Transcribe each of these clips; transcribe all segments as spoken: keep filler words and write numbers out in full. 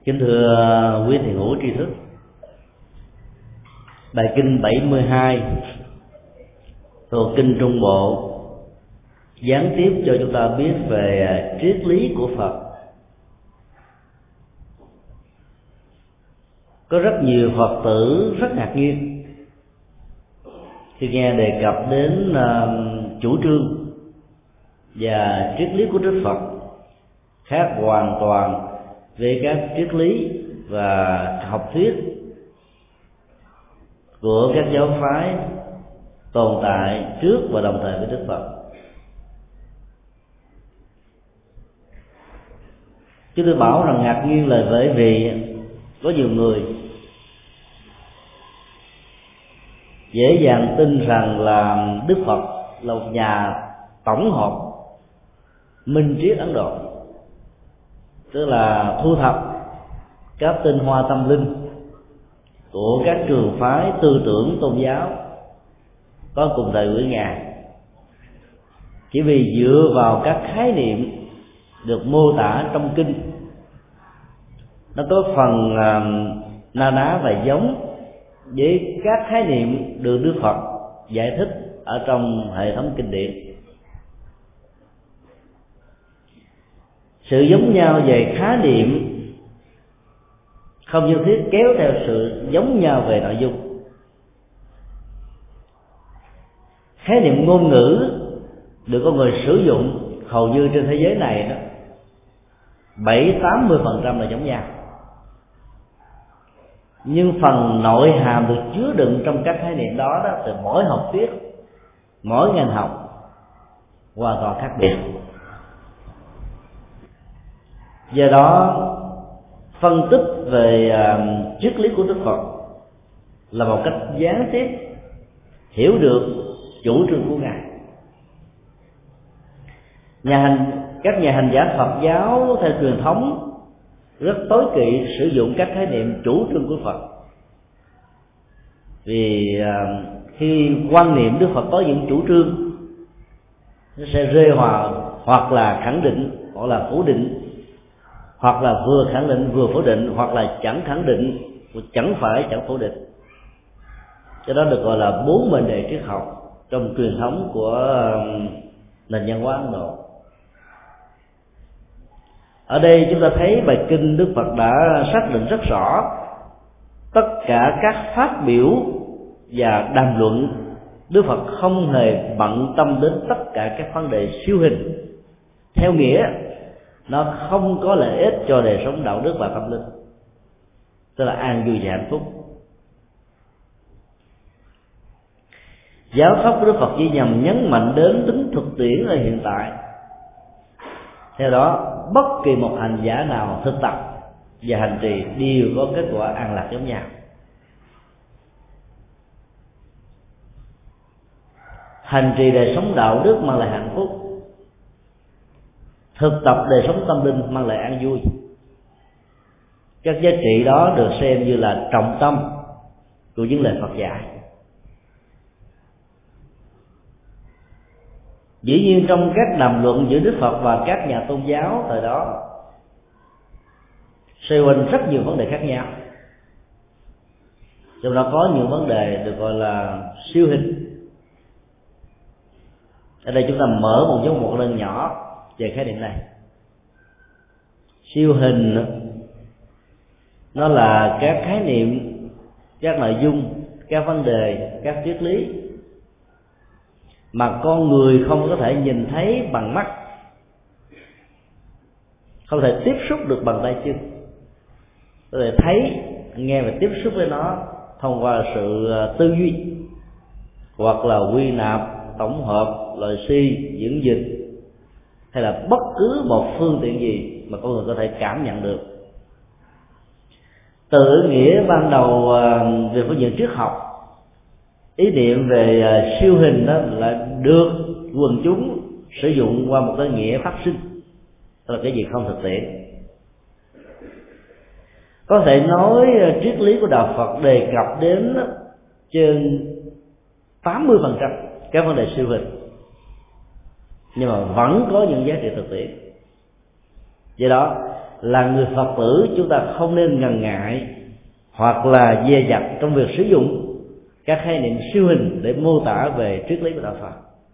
Kính thưa quý thiền hữu tri thức, bài kinh bảy mươi hai thuộc kinh Trung Bộ gián tiếp cho chúng ta biết về triết lý của Phật. Có rất nhiều Phật tử rất ngạc nhiên khi nghe đề cập đến uh, chủ trương và triết lý của Đức Phật khác hoàn toàn về các triết lý và học thuyết của các giáo phái tồn tại trước và đồng thời với Đức Phật. Chúng tôi bảo rằng ngạc nhiên là bởi vì có nhiều người dễ dàng tin rằng là Đức Phật là một nhà tổng hợp minh triết Ấn Độ, tức là thu thập các tinh hoa tâm linh của các trường phái tư tưởng tôn giáo có cùng thời với Ngài, chỉ vì dựa vào các khái niệm được mô tả trong kinh, nó có phần uh, na ná và giống với các khái niệm được Đức Phật giải thích ở trong hệ thống kinh điển. Sự giống nhau về khái niệm không nhất thiết kéo theo sự giống nhau về nội dung. Khái niệm ngôn ngữ được con người sử dụng hầu như trên thế giới này đó bảy tám mươi phần trăm là giống nhau, nhưng phần nội hàm được chứa đựng trong các khái niệm đó, đó từ mỗi học thuyết, mỗi ngành học hoàn toàn khác biệt. Do đó phân tích về uh, triết lý của Đức Phật là một cách gián tiếp hiểu được chủ trương của Ngài. Nhà hành các nhà hành giả Phật giáo theo truyền thống rất tối kỵ sử dụng các khái niệm chủ trương của Phật, vì uh, khi quan niệm Đức Phật có những chủ trương, nó sẽ rơi hòa hoặc là khẳng định hoặc là phủ định, hoặc là vừa khẳng định vừa phủ định, hoặc là chẳng khẳng định chẳng phải chẳng phủ định. Cho đó được gọi là bốn mệnh đề triết học trong truyền thống của nền văn hóa Ấn Độ. Ở đây chúng ta thấy bài kinh Đức Phật đã xác định rất rõ tất cả các phát biểu và đàm luận. Đức Phật không hề bận tâm đến tất cả các vấn đề siêu hình, theo nghĩa nó không có lợi ích cho đời sống đạo đức và tâm linh, tức là an vui và hạnh phúc. Giáo pháp của Đức Phật chỉ nhằm nhấn mạnh đến tính thực tiễn ở hiện tại. Theo đó, bất kỳ một hành giả nào thực tập và hành trì đều có kết quả an lạc giống nhau. Hành trì đời sống đạo đức mang lại hạnh phúc, thực tập đời sống tâm linh mang lại an vui. Các giá trị đó được xem như là trọng tâm của những lời Phật dạy. Dĩ nhiên trong các đàm luận giữa Đức Phật và các nhà tôn giáo thời đó xoay quanh rất nhiều vấn đề khác nhau, trong đó có nhiều vấn đề được gọi là siêu hình. Ở đây chúng ta mở một dấu một lần nhỏ về khái niệm này. Siêu hình nó là các khái niệm, các nội dung, các vấn đề, các triết lý mà con người không có thể nhìn thấy bằng mắt, không thể tiếp xúc được bằng tay chân, có thể thấy, nghe và tiếp xúc với nó thông qua sự tư duy hoặc là quy nạp, tổng hợp, loại suy, diễn dịch, hay là bất cứ một phương tiện gì mà con người có thể cảm nhận được. Từ nghĩa ban đầu về phương diện triết học, ý niệm về siêu hình đó là được quần chúng sử dụng qua một cái nghĩa phát sinh, tức là cái gì không thực tiễn. Có thể nói triết lý của đạo Phật đề cập đến trên tám mươi phần trăm các vấn đề siêu hình, nhưng mà vẫn có những giá trị thực tiễn. Do đó là người Phật tử, chúng ta không nên ngần ngại hoặc là dè dặt trong việc sử dụng các khái niệm siêu hình để mô tả về triết lý của đạo Phật.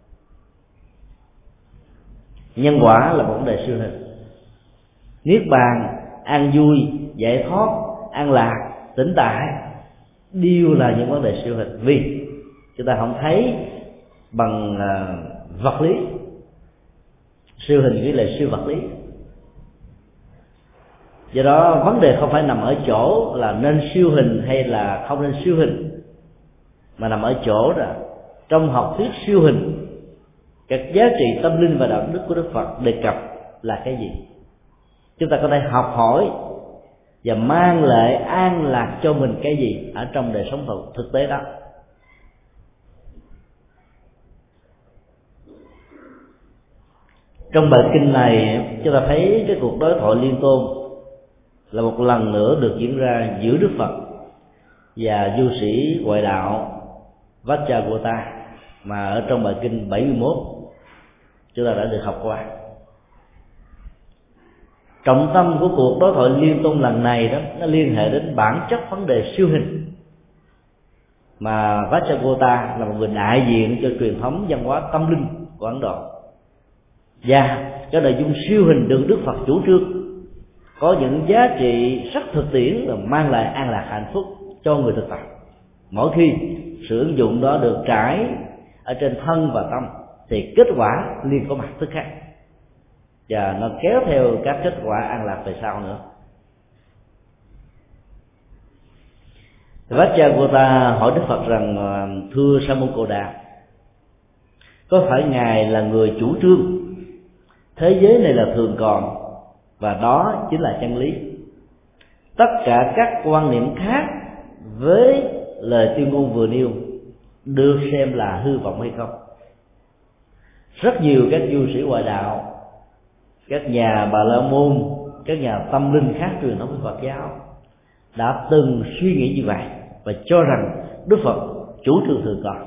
Nhân quả là một vấn đề siêu hình. Niết bàn, an vui, giải thoát, an lạc, tĩnh tại đều là những vấn đề siêu hình, vì chúng ta không thấy bằng uh, vật lý. Siêu hình nghĩa là siêu vật lý. Do đó vấn đề không phải nằm ở chỗ là nên siêu hình hay là không nên siêu hình, mà nằm ở chỗ là trong học thuyết siêu hình, các giá trị tâm linh và đạo đức của Đức Phật đề cập là cái gì. Chúng ta có thể học hỏi và mang lại an lạc cho mình cái gì ở trong đời sống thực tế đó. Trong bài kinh này chúng ta thấy cái cuộc đối thoại liên tôn là một lần nữa được diễn ra giữa Đức Phật và du sĩ ngoại đạo Vajragota, mà ở trong bài kinh bảy mươi mốt chúng ta đã được học qua. Trọng tâm của cuộc đối thoại liên tôn lần này đó, nó liên hệ đến bản chất vấn đề siêu hình, mà Vajragota là một người đại diện cho truyền thống văn hóa tâm linh của Ấn Độ, và cái nội dung siêu hình được Đức Phật chủ trương có những giá trị rất thực tiễn và mang lại an lạc hạnh phúc cho người thực tập mỗi khi sự ứng dụng đó được trải ở trên thân và tâm, thì kết quả liền có mặt tức khắc, và nó kéo theo các kết quả an lạc về sau nữa. Vajragota hỏi Đức Phật rằng: thưa Sa môn Cồ Đàm, có phải ngài là người chủ trương thế giới này là thường còn và đó chính là chân lý, tất cả các quan niệm khác với lời tuyên ngôn vừa nêu được xem là hư vọng hay không? Rất nhiều các du sĩ ngoại đạo, các nhà Bà La Môn, các nhà tâm linh khác truyền thống của Phật giáo đã từng suy nghĩ như vậy và cho rằng Đức Phật chủ trương thường còn.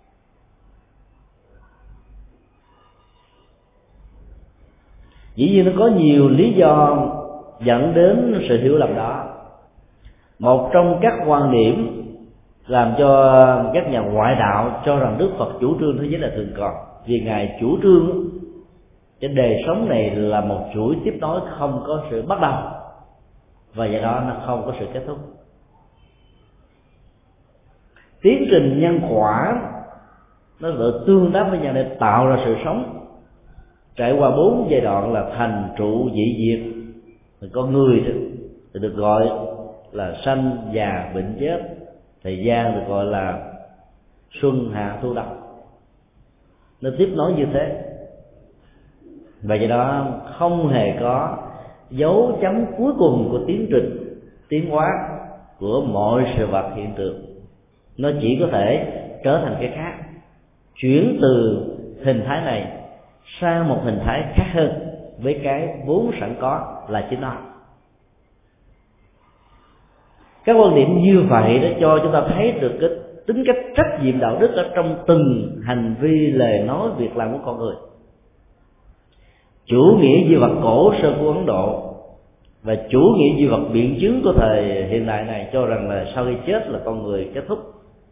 Dĩ nhiên nó có nhiều lý do dẫn đến sự hiểu lầm đó. Một trong các quan điểm làm cho các nhà ngoại đạo cho rằng Đức Phật chủ trương thế giới là thường còn, vì ngài chủ trương cái đời sống này là một chuỗi tiếp nối, không có sự bắt đầu, và do đó nó không có sự kết thúc. Tiến trình nhân quả nó được tương tác với nhau để tạo ra sự sống, trải qua bốn giai đoạn là thành, trụ, dị, diệt. Con người thì được gọi là sanh, già, bệnh, chết. Thời gian được gọi là xuân, hạ, thu, đông. Nó tiếp nối như thế, và do đó không hề có dấu chấm cuối cùng của tiến trình tiến hóa của mọi sự vật hiện tượng. Nó chỉ có thể trở thành cái khác, chuyển từ hình thái này sang một hình thái khác hơn với cái vốn sẵn có là chính nó. Các quan điểm như vậy đã cho chúng ta thấy được cái tính cách trách nhiệm đạo đức ở trong từng hành vi, lời nói, việc làm của con người. Chủ nghĩa di vật cổ sơ của Ấn Độ và chủ nghĩa di vật biện chứng của thời hiện đại này cho rằng là sau khi chết là con người kết thúc.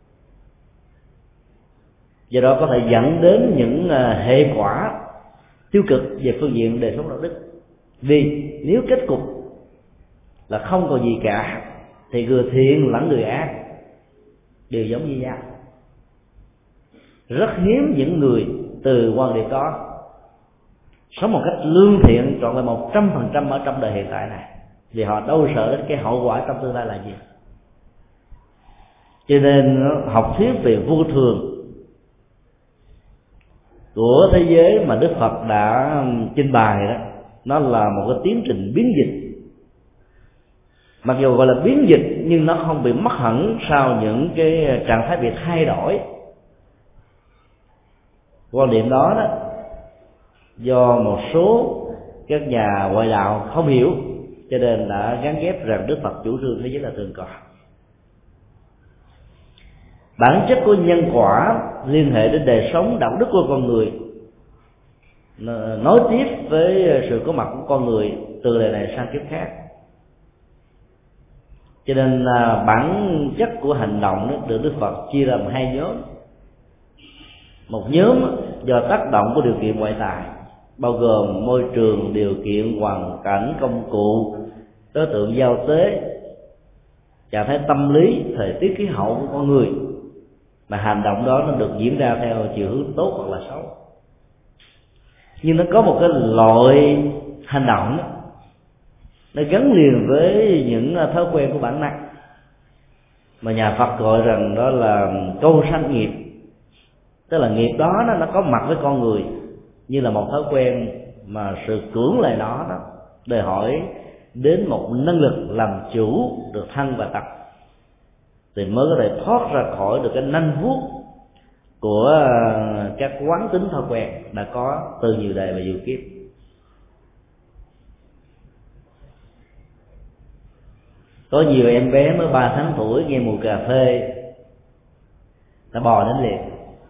Do đó có thể dẫn đến những hệ quả tiêu cực về phương diện đời sống đạo đức. Vì nếu kết cục là không còn gì cả thì người thiện lẫn người ác đều giống như nhau. Rất hiếm những người từ quan điểm đó sống một cách lương thiện trọn vẹn một trăm phần trăm ở trong đời hiện tại này, vì họ đâu sợ đến cái hậu quả trong tương lai là gì. Cho nên học thuyết về vô thường của thế giới mà Đức Phật đã trình bày đó, nó là một cái tiến trình biến dịch. Mặc dù gọi là biến dịch nhưng nó không bị mất hẳn sau những cái trạng thái bị thay đổi. Quan điểm đó đó do một số các nhà ngoại đạo không hiểu, cho nên đã gán ghép rằng Đức Phật chủ trương thế giới là thường còn. Bản chất của nhân quả liên hệ đến đời sống đạo đức của con người nối tiếp với sự có mặt của con người từ đời này sang kiếp khác. Cho nên bản chất của hành động đó được Đức Phật chia làm hai nhóm. Một nhóm do tác động của điều kiện ngoại tại, bao gồm môi trường, điều kiện, hoàn cảnh, công cụ, đối tượng giao tế, trạng thái tâm lý, thời tiết, khí hậu của con người, mà hành động đó nó được diễn ra theo chiều hướng tốt hoặc là xấu. Nhưng nó có một cái loại hành động đó, nó gắn liền với những thói quen của bản năng, mà nhà Phật gọi rằng đó là câu sanh nghiệp. Tức là nghiệp đó nó, nó có mặt với con người như là một thói quen, mà sự cưỡng lại nó đó đòi hỏi đến một năng lực làm chủ được thân và tập, thì mới có thể thoát ra khỏi được cái nanh vuốt của các quán tính thói quen đã có từ nhiều đời và nhiều kiếp. Có nhiều em bé mới ba tháng tuổi nghe mùi cà phê đã bò đến liền.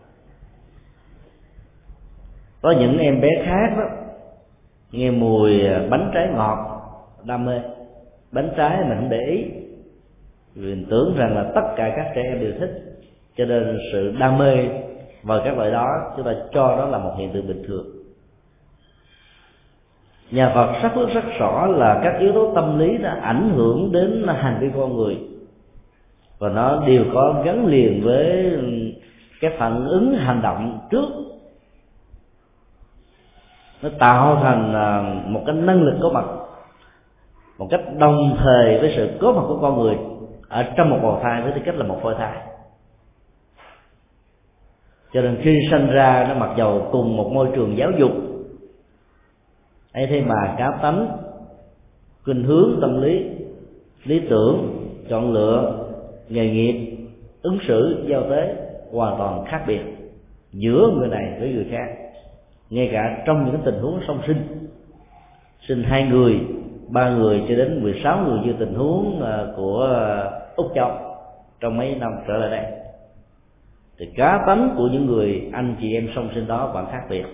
Có những em bé khác đó nghe mùi bánh trái ngọt đam mê, bánh trái mình không để ý, mình tưởng rằng là tất cả các trẻ em đều thích, cho nên sự đam mê vào các loại đó chúng ta cho đó là một hiện tượng bình thường. Nhà Phật xác quyết rất rõ là các yếu tố tâm lý đã ảnh hưởng đến hành vi con người, và nó đều có gắn liền với cái phản ứng hành động trước. Nó tạo thành một cái năng lực có mặt một cách đồng thời với sự có mặt của con người ở trong một bào thai với tư cách là một phôi thai. Cho nên khi sinh ra nó mặc dầu cùng một môi trường giáo dục ấy, thế mà cá tánh, khuynh hướng tâm lý, lý tưởng, chọn lựa, nghề nghiệp, ứng xử, giao tế hoàn toàn khác biệt giữa người này với người khác. Ngay cả trong những tình huống song sinh, sinh hai người, ba người cho đến mười sáu người như tình huống của Úc Châu trong mấy năm trở lại đây, thì cá tánh của những người anh chị em song sinh đó vẫn khác biệt.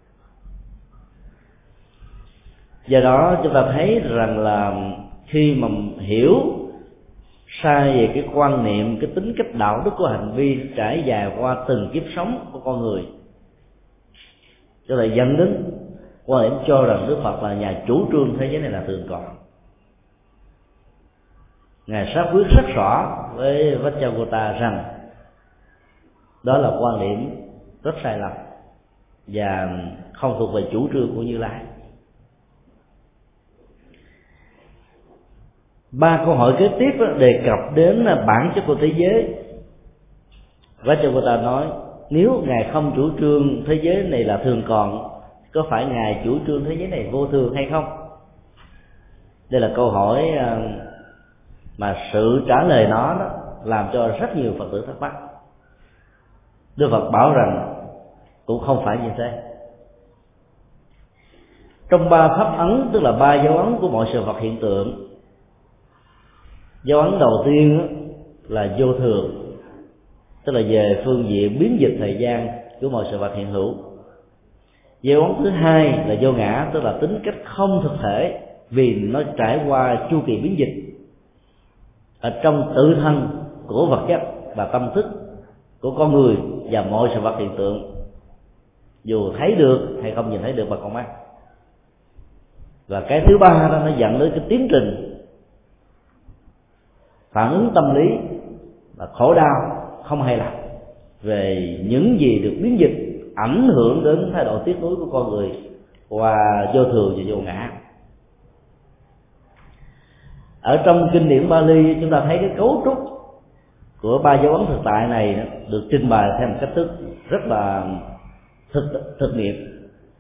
Do đó chúng ta thấy rằng là khi mà hiểu sai về cái quan niệm, cái tính cách đạo đức của hành vi trải dài qua từng kiếp sống của con người, cho lại dẫn đến quan điểm cho rằng Đức Phật là nhà chủ trương thế giới này là thường còn. Ngài xác quyết rất rõ với Vajrayana rằng đó là quan điểm rất sai lầm và không thuộc về chủ trương của Như Lai. Ba câu hỏi kế tiếp đề cập đến bản chất của thế giới. Vajrayana nói nếu Ngài không chủ trương thế giới này là thường còn, có phải Ngài chủ trương thế giới này vô thường hay không? Đây là câu hỏi mà sự trả lời nó đó làm cho rất nhiều Phật tử thắc mắc. Đức Phật bảo rằng cũng không phải như thế. Trong ba pháp ấn, tức là ba dấu ấn của mọi sự vật hiện tượng, dấu ấn đầu tiên là vô thường, tức là về phương diện biến dịch thời gian của mọi sự vật hiện hữu. Dấu ấn thứ hai là vô ngã, tức là tính cách không thực thể, vì nó trải qua chu kỳ biến dịch ở trong tự thân của vật chất và tâm thức của con người và mọi sự vật hiện tượng, dù thấy được hay không nhìn thấy được bằng con mắt. Và cái thứ ba đó nó dẫn đến cái tiến trình phản ứng tâm lý là khổ đau không hài lòng về những gì được biến dịch, ảnh hưởng đến thái độ tiếc nuối của con người qua vô thường và vô ngã. Ở trong kinh điển Bali chúng ta thấy cái cấu trúc của ba dấu ấn thực tại này được trình bày theo một cách thức rất là thực thực nghiệm: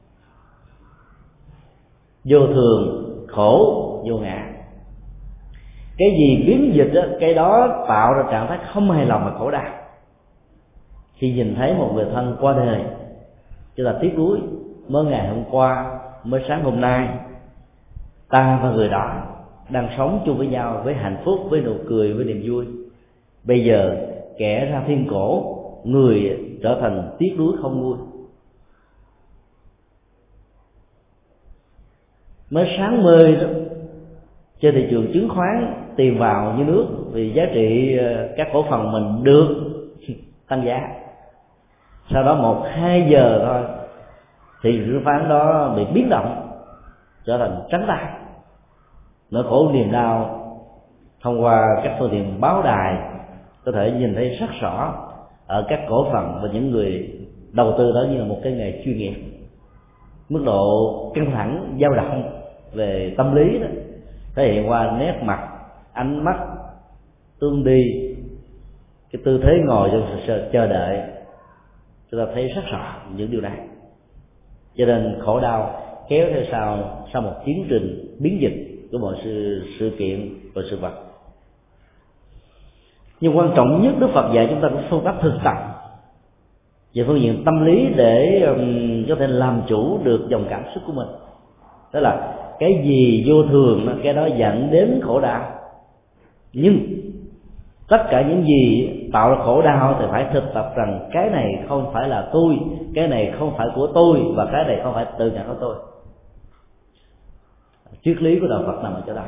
vô thường, khổ, vô ngã. Cái gì biến dịch đó, cái đó tạo ra trạng thái không hài lòng và khổ đau. Khi nhìn thấy một người thân qua đời, chúng ta tiếc nuối, mới ngày hôm qua, mới sáng hôm nay, ta và người đó đang sống chung với nhau với hạnh phúc, với nụ cười, với niềm vui. Bây giờ kẻ ra thiên cổ, người trở thành tiếc nuối không vui. mới sáng mơ đó, trên thị trường chứng khoán tiền vào như nước, vì giá trị các cổ phần mình được tăng giá. Sau đó một hai giờ thôi thì chứng khoán đó bị biến động trở thành trắng tay. Nỗi khổ niềm đau thông qua các phương tiện báo đài có thể nhìn thấy rất rõ ở các cổ phần và những người đầu tư đó như là một cái nghề chuyên nghiệp. Mức độ căng thẳng dao động về tâm lý đó thể hiện qua nét mặt, ánh mắt, tương đi, cái tư thế ngồi trong sự chờ đợi, chúng ta thấy rất rõ những điều này. Cho nên khổ đau kéo theo sau sau một tiến trình biến dịch của mọi sự sự kiện và sự vật. Nhưng quan trọng nhất, Đức Phật dạy chúng ta có phương pháp thực tập về phương diện tâm lý để um, có thể làm chủ được dòng cảm xúc của mình. Đó là cái gì vô thường, cái đó dẫn đến khổ đau. Nhưng tất cả những gì tạo ra khổ đau thì phải thực tập rằng cái này không phải là tôi, cái này không phải của tôi, và cái này không phải tự ngã của tôi. Triết lý của đạo Phật nằm ở chỗ đó.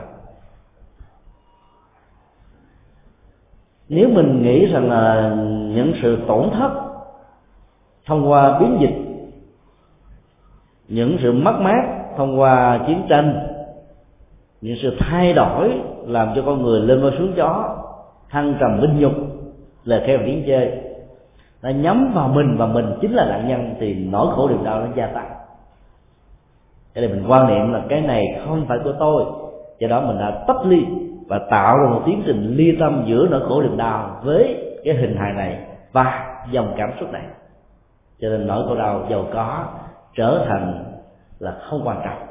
Nếu mình nghĩ rằng là những sự tổn thất thông qua biến dịch, những sự mất mát thông qua chiến tranh, những sự thay đổi làm cho con người lên voi xuống chó, thăng trầm vinh nhục, lời khen tiếng chê, nó nhắm vào mình và mình chính là nạn nhân, thì nỗi khổ niềm đau nó gia tăng. Cho nên mình quan niệm là cái này không phải của tôi, do đó mình đã tách ly và tạo ra một tiến trình ly tâm giữa nỗi khổ niềm đau với cái hình hài này và dòng cảm xúc này. Cho nên nỗi khổ đau giàu có trở thành là không quan trọng.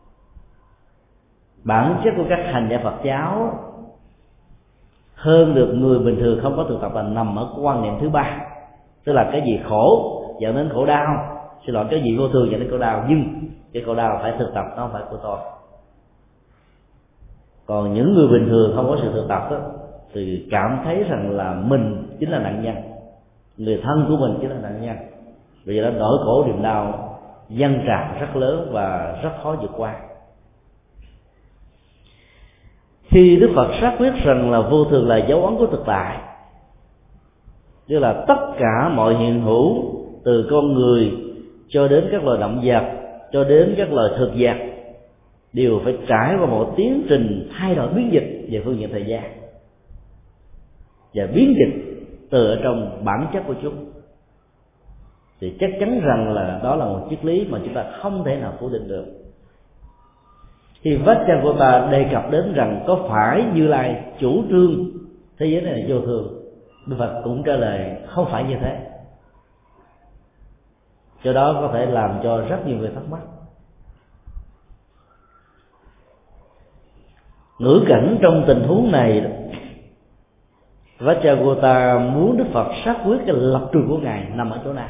Bản chất của các hành giả Phật giáo hơn được người bình thường không có thực tập là nằm ở quan niệm thứ ba, tức là cái gì khổ dẫn đến khổ đau, xin lỗi, cái gì vô thường dẫn đến khổ đau, nhưng cái khổ đau phải thực tập, nó không phải của tôi. Còn những người bình thường không có sự thực tập đó, thì cảm thấy rằng là mình chính là nạn nhân, người thân của mình chính là nạn nhân. Vì vậy đó nỗi khổ niềm đau dâng trào rất lớn và rất khó vượt qua. Khi Đức Phật xác quyết rằng là vô thường là dấu ấn của thực tại, tức là tất cả mọi hiện hữu từ con người cho đến các loài động vật cho đến các loài thực vật đều phải trải qua một tiến trình thay đổi biến dịch về phương diện thời gian, và biến dịch từ ở trong bản chất của chúng, thì chắc chắn rằng là đó là một triết lý mà chúng ta không thể nào phủ định được. Khi Vajrayana đề cập đến rằng có phải Như Lai chủ trương thế giới này là vô thường, Đức Phật cũng trả lời không phải như thế. Do đó có thể làm cho rất nhiều người thắc mắc. Ngữ cảnh trong tình huống này, Vajrayana muốn Đức Phật xác quyết cái lập trường của Ngài nằm ở chỗ nào.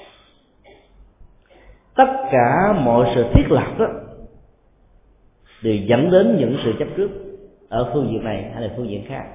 Tất cả mọi sự thiết lập đó đều dẫn đến những sự chấp trước ở phương diện này hay là phương diện khác.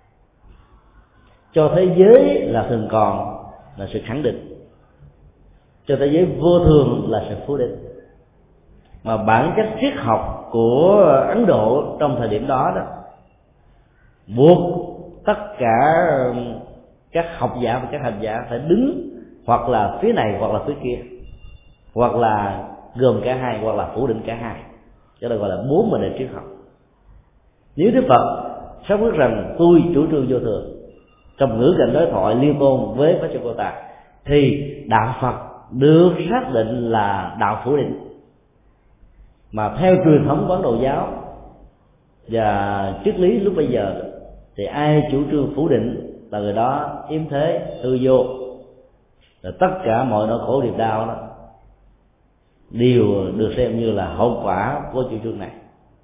Cho thế giới là thường còn là sự khẳng định, cho thế giới vô thường là sự phủ định. Mà bản chất triết học của Ấn Độ trong thời điểm đó đó buộc tất cả các học giả và các hành giả phải đứng hoặc là phía này hoặc là phía kia, hoặc là gồm cả hai hoặc là phủ định cả hai, cho nên gọi là bốn mệnh đề triết học. Nếu Đức Phật xác quyết rằng tôi chủ trương vô thường trong ngữ cảnh đối thoại liên tôn với Vajrayana, thì đạo Phật được xác định là đạo phủ định. Mà theo truyền thống của Ấn Độ giáo và triết lý lúc bây giờ thì ai chủ trương phủ định là người đó yếm thế, hư vô, rồi tất cả mọi nỗi khổ niềm đau đó đều được xem như là hậu quả của chủ trương này.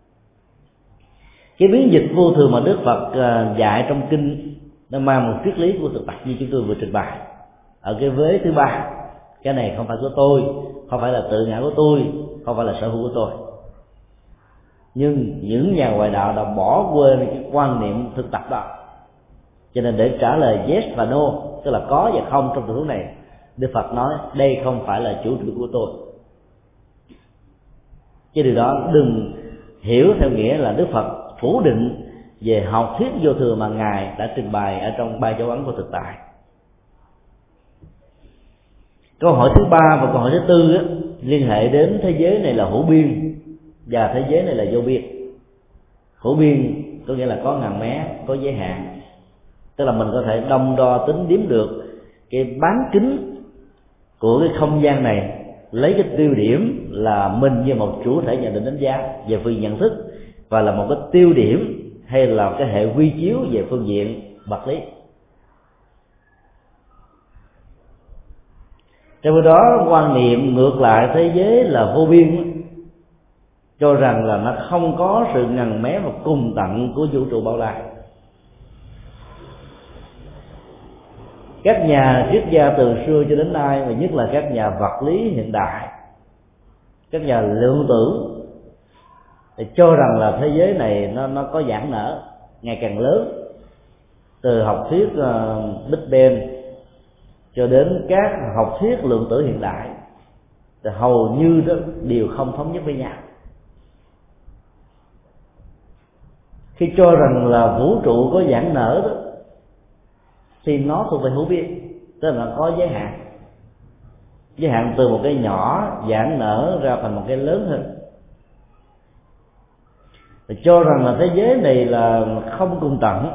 Cái biến dịch vô thường mà Đức Phật dạy trong kinh nó mang một triết lý của thực tập như chúng tôi vừa trình bày ở cái vế thứ ba. Cái này không phải của tôi, không phải là tự ngã của tôi, không phải là sở hữu của tôi. Nhưng những nhà ngoại đạo đã bỏ quên cái quan niệm thực tập đó. Cho nên để trả lời yes và no, tức là có và không trong tình huống này, Đức Phật nói đây không phải là chủ trương của tôi. Chứ điều đó đừng hiểu theo nghĩa là Đức Phật phủ định về học thuyết vô thường mà Ngài đã trình bày ở trong ba dấu ấn của thực tại. Câu hỏi thứ ba và câu hỏi thứ tư á, liên hệ đến thế giới này là hữu biên và thế giới này là vô biên. Hữu biên có nghĩa là có ngàn mé, có giới hạn, tức là mình có thể đong đo tính điếm được cái bán kính của cái không gian này, lấy cái tiêu điểm là mình như một chủ thể nhận định đánh giá về phương nhận thức, và là một cái tiêu điểm hay là cái hệ quy chiếu về phương diện vật lý. Trong khi đó quan niệm ngược lại thế giới là vô biên, cho rằng là nó không có sự ngần mé và cùng tận của vũ trụ bao la. Các nhà triết gia từ xưa cho đến nay, và nhất là các nhà vật lý hiện đại, các nhà lượng tử, thì cho rằng là thế giới này nó nó có giãn nở ngày càng lớn, từ học thuyết uh, Big Bang cho đến các học thuyết lượng tử hiện đại, thì hầu như đó đều không thống nhất với nhau. Khi cho rằng là vũ trụ có giãn nở đó, thì nó thuộc về hữu biên, tức là nó có giới hạn, giới hạn từ một cái nhỏ giãn nở ra thành một cái lớn hơn. Thì cho rằng là thế giới này là không cùng tận,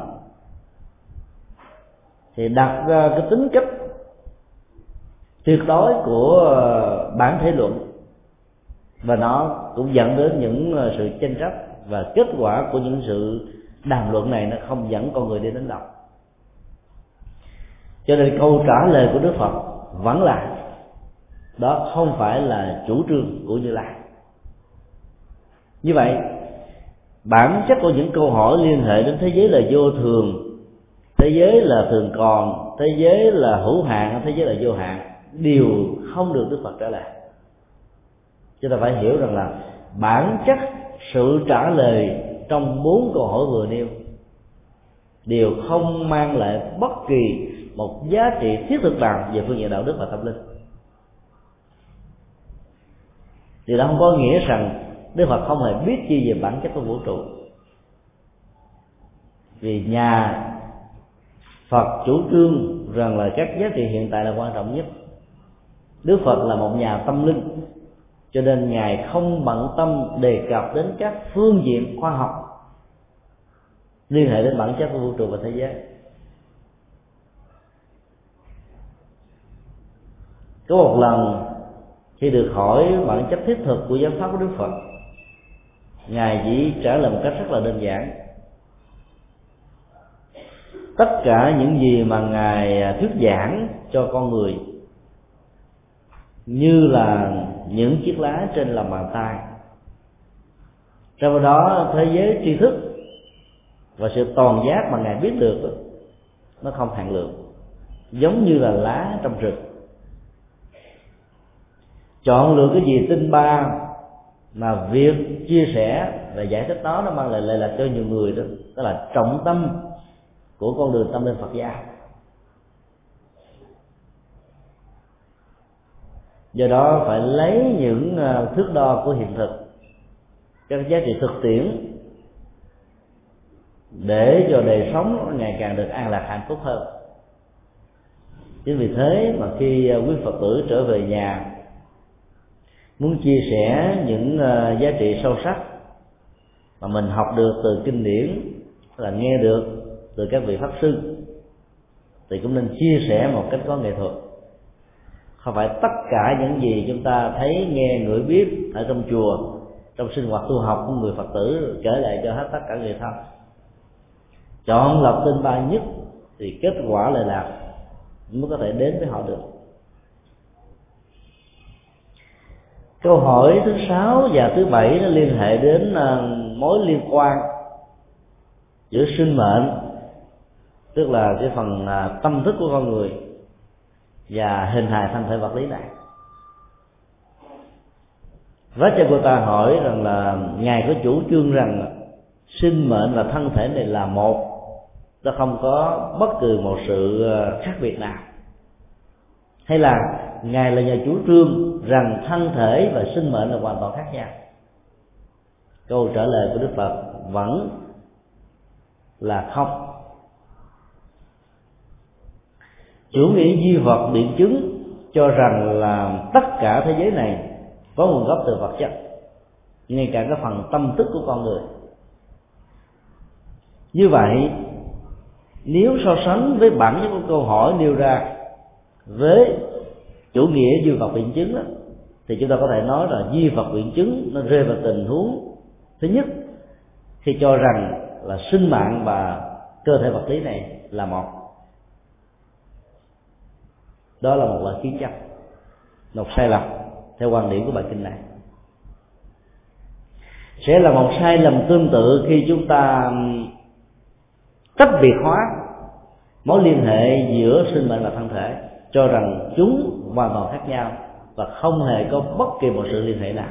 thì đặt ra cái tính cách tuyệt đối của bản thể luận, và nó cũng dẫn đến những sự tranh chấp, và kết quả của những sự đàm luận này nó không dẫn con người đi đến đâu. Cho nên câu trả lời của Đức Phật vẫn là đó không phải là chủ trương của Như Lai. Như vậy, bản chất của những câu hỏi liên hệ đến thế giới là vô thường, thế giới là thường còn, thế giới là hữu hạn, thế giới là vô hạn, đều không được Đức Phật trả lời. Chúng ta phải hiểu rằng là bản chất sự trả lời trong bốn câu hỏi vừa nêu đều không mang lại bất kỳ một giá trị thiết thực nào về phương diện đạo đức và tâm linh. Điều đó không có nghĩa rằng Đức Phật không hề biết gì về bản chất của vũ trụ. Vì nhà Phật chủ trương rằng là các giá trị hiện tại là quan trọng nhất. Đức Phật là một nhà tâm linh, cho nên Ngài không bận tâm đề cập đến các phương diện khoa học liên hệ đến bản chất của vũ trụ và thế giới. Có một lần khi được hỏi bản chất thiết thực của giáo pháp của Đức Phật, Ngài chỉ trả lời một cách rất là đơn giản: tất cả những gì mà Ngài thuyết giảng cho con người như là những chiếc lá trên lòng bàn tay. Trong đó thế giới tri thức và sự toàn giác mà Ngài biết được nó không hạn lượng, giống như là lá trong rừng. Chọn lựa cái gì tinh ba mà việc chia sẻ và giải thích nó nó mang lại lợi lạc cho nhiều người, đó đó là trọng tâm của con đường tâm linh Phật giáo. Do đó phải lấy những thước đo của hiện thực, các giá trị thực tiễn, để cho đời sống ngày càng được an lạc hạnh phúc hơn. Chính vì thế mà khi quý Phật tử trở về nhà muốn chia sẻ những giá trị sâu sắc mà mình học được từ kinh điển, là nghe được từ các vị pháp sư, thì cũng nên chia sẻ một cách có nghệ thuật. Không phải tất cả những gì chúng ta thấy, nghe, ngửi, biết ở trong chùa, trong sinh hoạt tu học của người Phật tử kể lại cho hết tất cả người thân. Chọn lọc tinh ba nhất thì kết quả lợi lạc mới có thể đến với họ được. Câu hỏi thứ sáu và thứ bảy nó liên hệ đến mối liên quan giữa sinh mệnh, tức là cái phần tâm thức của con người, và hình hài thân thể vật lý này. Vajrayana hỏi rằng là Ngài có chủ trương rằng sinh mệnh và thân thể này là một, nó không có bất cứ một sự khác biệt nào, hay là Ngài là nhà chủ trương rằng thân thể và sinh mệnh là hoàn toàn khác nhau? câu trả lời của Đức Phật vẫn là không. Chủ nghĩa duy vật biện chứng cho rằng là tất cả thế giới này có nguồn gốc từ vật chất, ngay cả cái phần tâm thức của con người. Như vậy, nếu so sánh với bản chất của câu hỏi nêu ra với chủ nghĩa duy vật biện chứng đó, thì chúng ta có thể nói là duy vật biện chứng nó rơi vào tình huống thứ nhất, khi cho rằng là sinh mạng và cơ thể vật lý này là một. Đó là một loại kiến chấp, một sai lầm theo quan điểm của bài kinh này. Sẽ là một sai lầm tương tự khi chúng ta tách biệt hóa mối liên hệ giữa sinh mệnh và thân thể, cho rằng chúng hoàn toàn khác nhau và không hề có bất kỳ một sự liên hệ nào.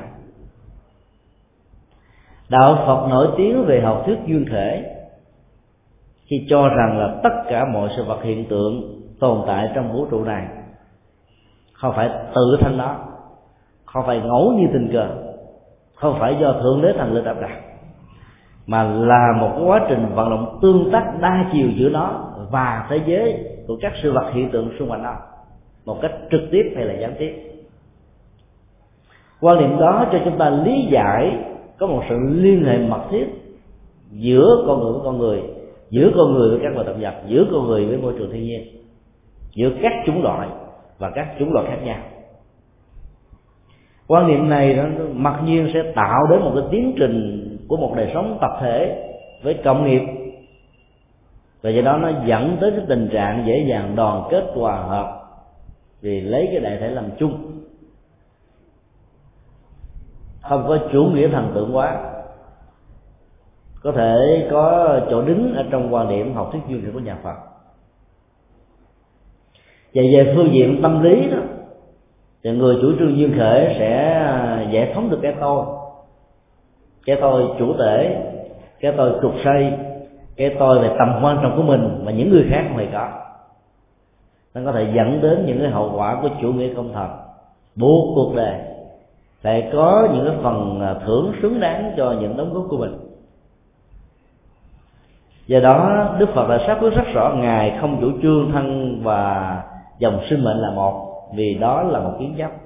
Đạo Phật nổi tiếng về học thuyết duyên khởi khi cho rằng là tất cả mọi sự vật hiện tượng tồn tại trong vũ trụ này không phải tự thân đó, không phải ngẫu nhiên tình cờ, không phải do Thượng Đế Thần Linh áp đặt, mà là một quá trình vận động tương tác đa chiều giữa nó và thế giới của các sự vật hiện tượng xung quanh nó, một cách trực tiếp hay là gián tiếp. Quan niệm đó cho chúng ta lý giải có một sự liên hệ mật thiết giữa con người với con người, giữa con người với các loài động vật, giữa con người với môi trường thiên nhiên, giữa các chủng loại và các chủng loại khác nhau. Quan niệm này nó mặc nhiên sẽ tạo đến một cái tiến trình của một đời sống tập thể với cộng nghiệp, và do đó nó dẫn tới cái tình trạng dễ dàng đoàn kết hòa hợp vì lấy cái đại thể làm chung, không có chủ nghĩa thần tượng hóa, có thể có chỗ đứng ở trong quan điểm học thuyết duyên khởi của nhà Phật. Và về phương diện tâm lý đó, thì người chủ trương duyên khởi sẽ giải phóng được cái tôi, cái tôi chủ thể, cái tôi trục xây, cái tôi về tầm quan trọng của mình mà những người khác không hề có. Nó có thể dẫn đến những cái hậu quả của chủ nghĩa công thần, buộc cuộc đời phải có những cái phần thưởng xứng đáng cho những đóng góp của mình. Do đó Đức Phật đã xác quyết rất rõ Ngài không chủ trương thân và dòng sinh mệnh là một, vì đó là một kiến chấp,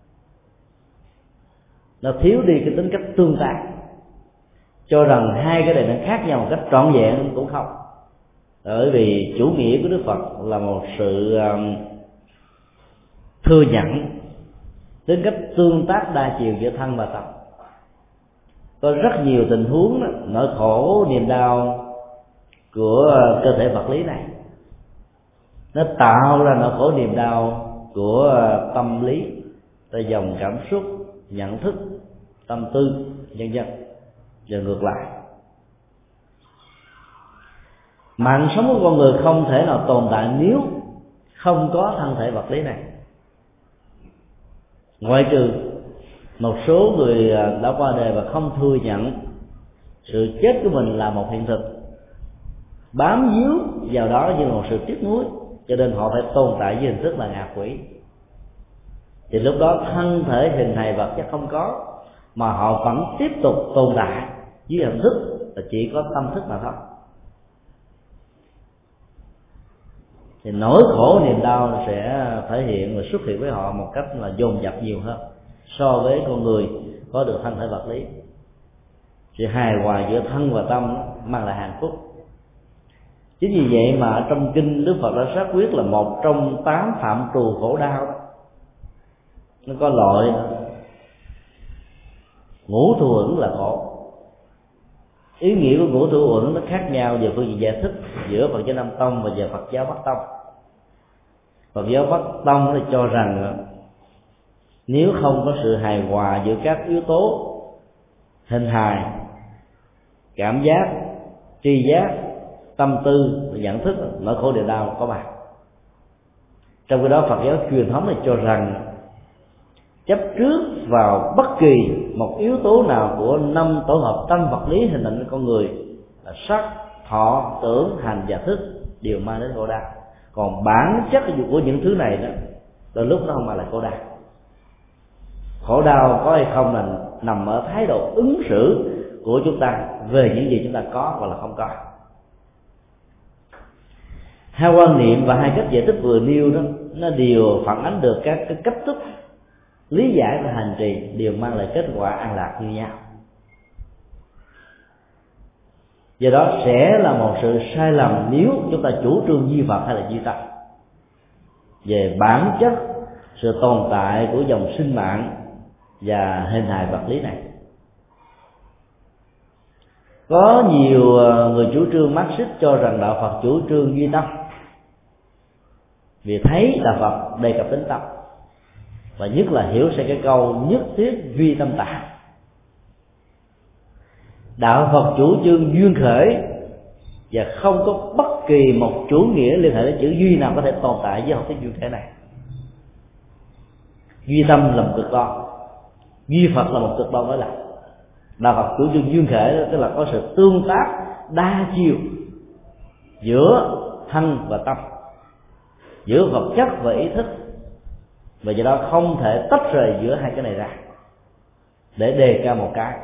nó thiếu đi cái tính cách tương tác, cho rằng hai cái này nó khác nhau một cách trọn vẹn cũng không. Bởi vì chủ nghĩa của Đức Phật là một sự um, thừa nhận tính cách tương tác đa chiều giữa thân và tâm. Có rất nhiều tình huống đó, nỗi khổ niềm đau của cơ thể vật lý này nó tạo ra nỗi khổ niềm đau của tâm lý, từ dòng cảm xúc, nhận thức, tâm tư, vân vân, và ngược lại. Mạng sống của con người không thể nào tồn tại nếu không có thân thể vật lý này, ngoại trừ một số người đã qua đời và không thừa nhận sự chết của mình là một hiện thực, bám víu vào đó như một sự tiếc nuối, cho nên họ phải tồn tại với hình thức là ngạ quỷ. Thì lúc đó thân thể hình hài vật chất không có, mà họ vẫn tiếp tục tồn tại với hình thức là chỉ có tâm thức mà thôi. Thì nỗi khổ niềm đau sẽ thể hiện và xuất hiện với họ một cách là dồn dập nhiều hơn so với con người có được thân thể vật lý. Sự hài hòa giữa thân và tâm mang lại hạnh phúc. Chính vì vậy mà trong kinh Đức Phật đã xác quyết là một trong tám phạm trù khổ đau đó, nó có loại ngũ thù uẩn là khổ. Ý nghĩa của ngũ thù uẩn nó khác nhau về phương diện giải thích giữa Phật giáo Nam Tông và về Phật giáo Bắc Tông. Phật giáo Bắc Tông thì cho rằng nếu không có sự hài hòa giữa các yếu tố hình hài, cảm giác, tri giác, tâm tư, nhận thức, nỗi khổ niềm đau có mặt. Trong khi đó Phật giáo truyền thống này cho rằng chấp trước vào bất kỳ một yếu tố nào của năm tổ hợp tâm vật lý hình thành con người là sắc, thọ, tưởng, hành và thức đều mang đến khổ đau. Còn bản chất của những thứ này đó đôi lúc nó không mang lại khổ đau. Khổ đau có hay không là nằm ở thái độ ứng xử của chúng ta về những gì chúng ta có hoặc là không có. Hai quan niệm và hai cách giải thích vừa nêu đó nó đều phản ánh được các cái cách thức lý giải và hành trì đều mang lại kết quả an lạc như nhau. Do đó sẽ là một sự sai lầm nếu chúng ta chủ trương duy Phật hay là duy tâm về bản chất sự tồn tại của dòng sinh mạng và hình hài vật lý này. Có nhiều người chủ trương Marxist cho rằng đạo Phật chủ trương duy tâm, vì thấy đạo Phật đề cập đến tâm, và nhất là hiểu sẽ cái câu nhất thiết duy tâm tạo. Đạo Phật chủ trương duyên khởi và không có bất kỳ một chủ nghĩa liên hệ đến chữ duy nào có thể tồn tại với học thuyết duyên khởi này. Duy tâm là một cực đoan, duy Phật là một cực đoan mới lại. Đạo Phật chủ trương duyên khởi tức là có sự tương tác đa chiều giữa thân và tâm, giữa vật chất và ý thức, và do đó không thể tách rời giữa hai cái này ra để đề cao một cái.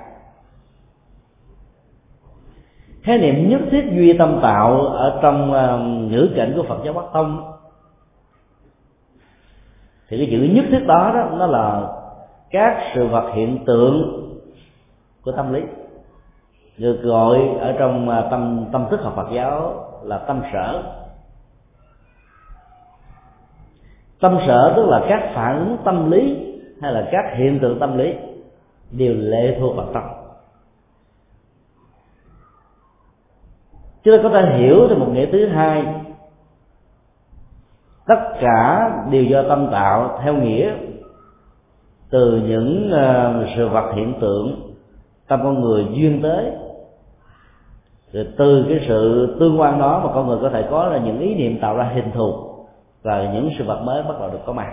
Khái niệm nhất thiết duy tâm tạo ở trong uh, ngữ cảnh của Phật giáo Bắc Tông thì cái chữ nhất thiết đó, đó nó là các sự vật hiện tượng của tâm lý, được gọi ở trong uh, tâm tâm thức học Phật giáo là tâm sở. Tâm sở tức là các phản ứng tâm lý hay là các hiện tượng tâm lý đều lệ thuộc vào tâm. Chúng ta có thể hiểu theo một nghĩa thứ hai, tất cả đều do tâm tạo theo nghĩa từ những uh, sự vật hiện tượng tâm con người duyên tới, rồi từ cái sự tương quan đó mà con người có thể có là những ý niệm tạo ra hình thù và những sự vật mới bắt đầu được có mặt.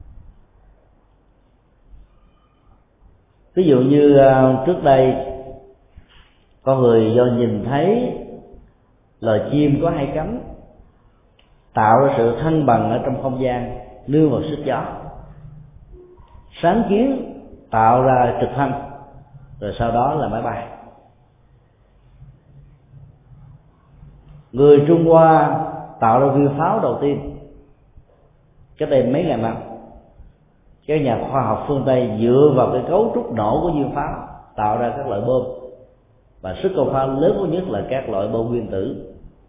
Ví dụ như uh, trước đây con người do nhìn thấy loài chim có hai cánh tạo ra sự thăng bằng ở trong không gian nương vào sức gió, sáng kiến tạo ra trực thăng, rồi sau đó là máy bay. Người Trung Hoa tạo ra viên pháo đầu tiên cách đây mấy ngàn năm. Các nhà khoa học phương Tây dựa vào cái cấu trúc nổ của viên pháo tạo ra các loại bom, và sức công phá lớn nhất là các loại bom nguyên tử.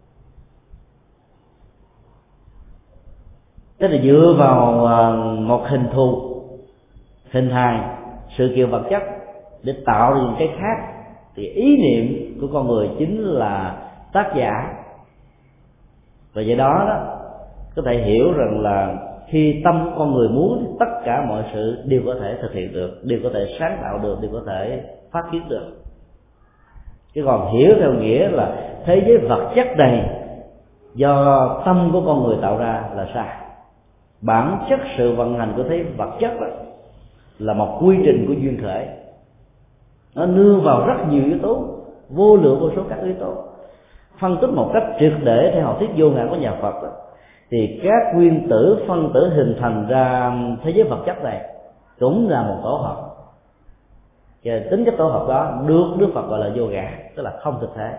Tức là dựa vào một hình thù, hình hài, sự kiện vật chất để tạo ra những cái khác, thì ý niệm của con người chính là tác giả. Và do đó, đó có thể hiểu rằng là khi tâm con người muốn thì tất cả mọi sự đều có thể thực hiện được, đều có thể sáng tạo được, đều có thể phát kiến được. Chứ còn hiểu theo nghĩa là thế giới vật chất này do tâm của con người tạo ra là sai. Bản chất sự vận hành của thế giới vật chất đó là một quy trình của duyên khởi, nó nương vào rất nhiều yếu tố, vô lượng vô số các yếu tố. Phân tích một cách triệt để theo học thuyết vô ngã của nhà Phật đó, thì các nguyên tử phân tử hình thành ra thế giới vật chất này cũng là một tổ hợp. Và tính chất tổ hợp đó được Đức Phật gọi là vô ngã, tức là không thực thể.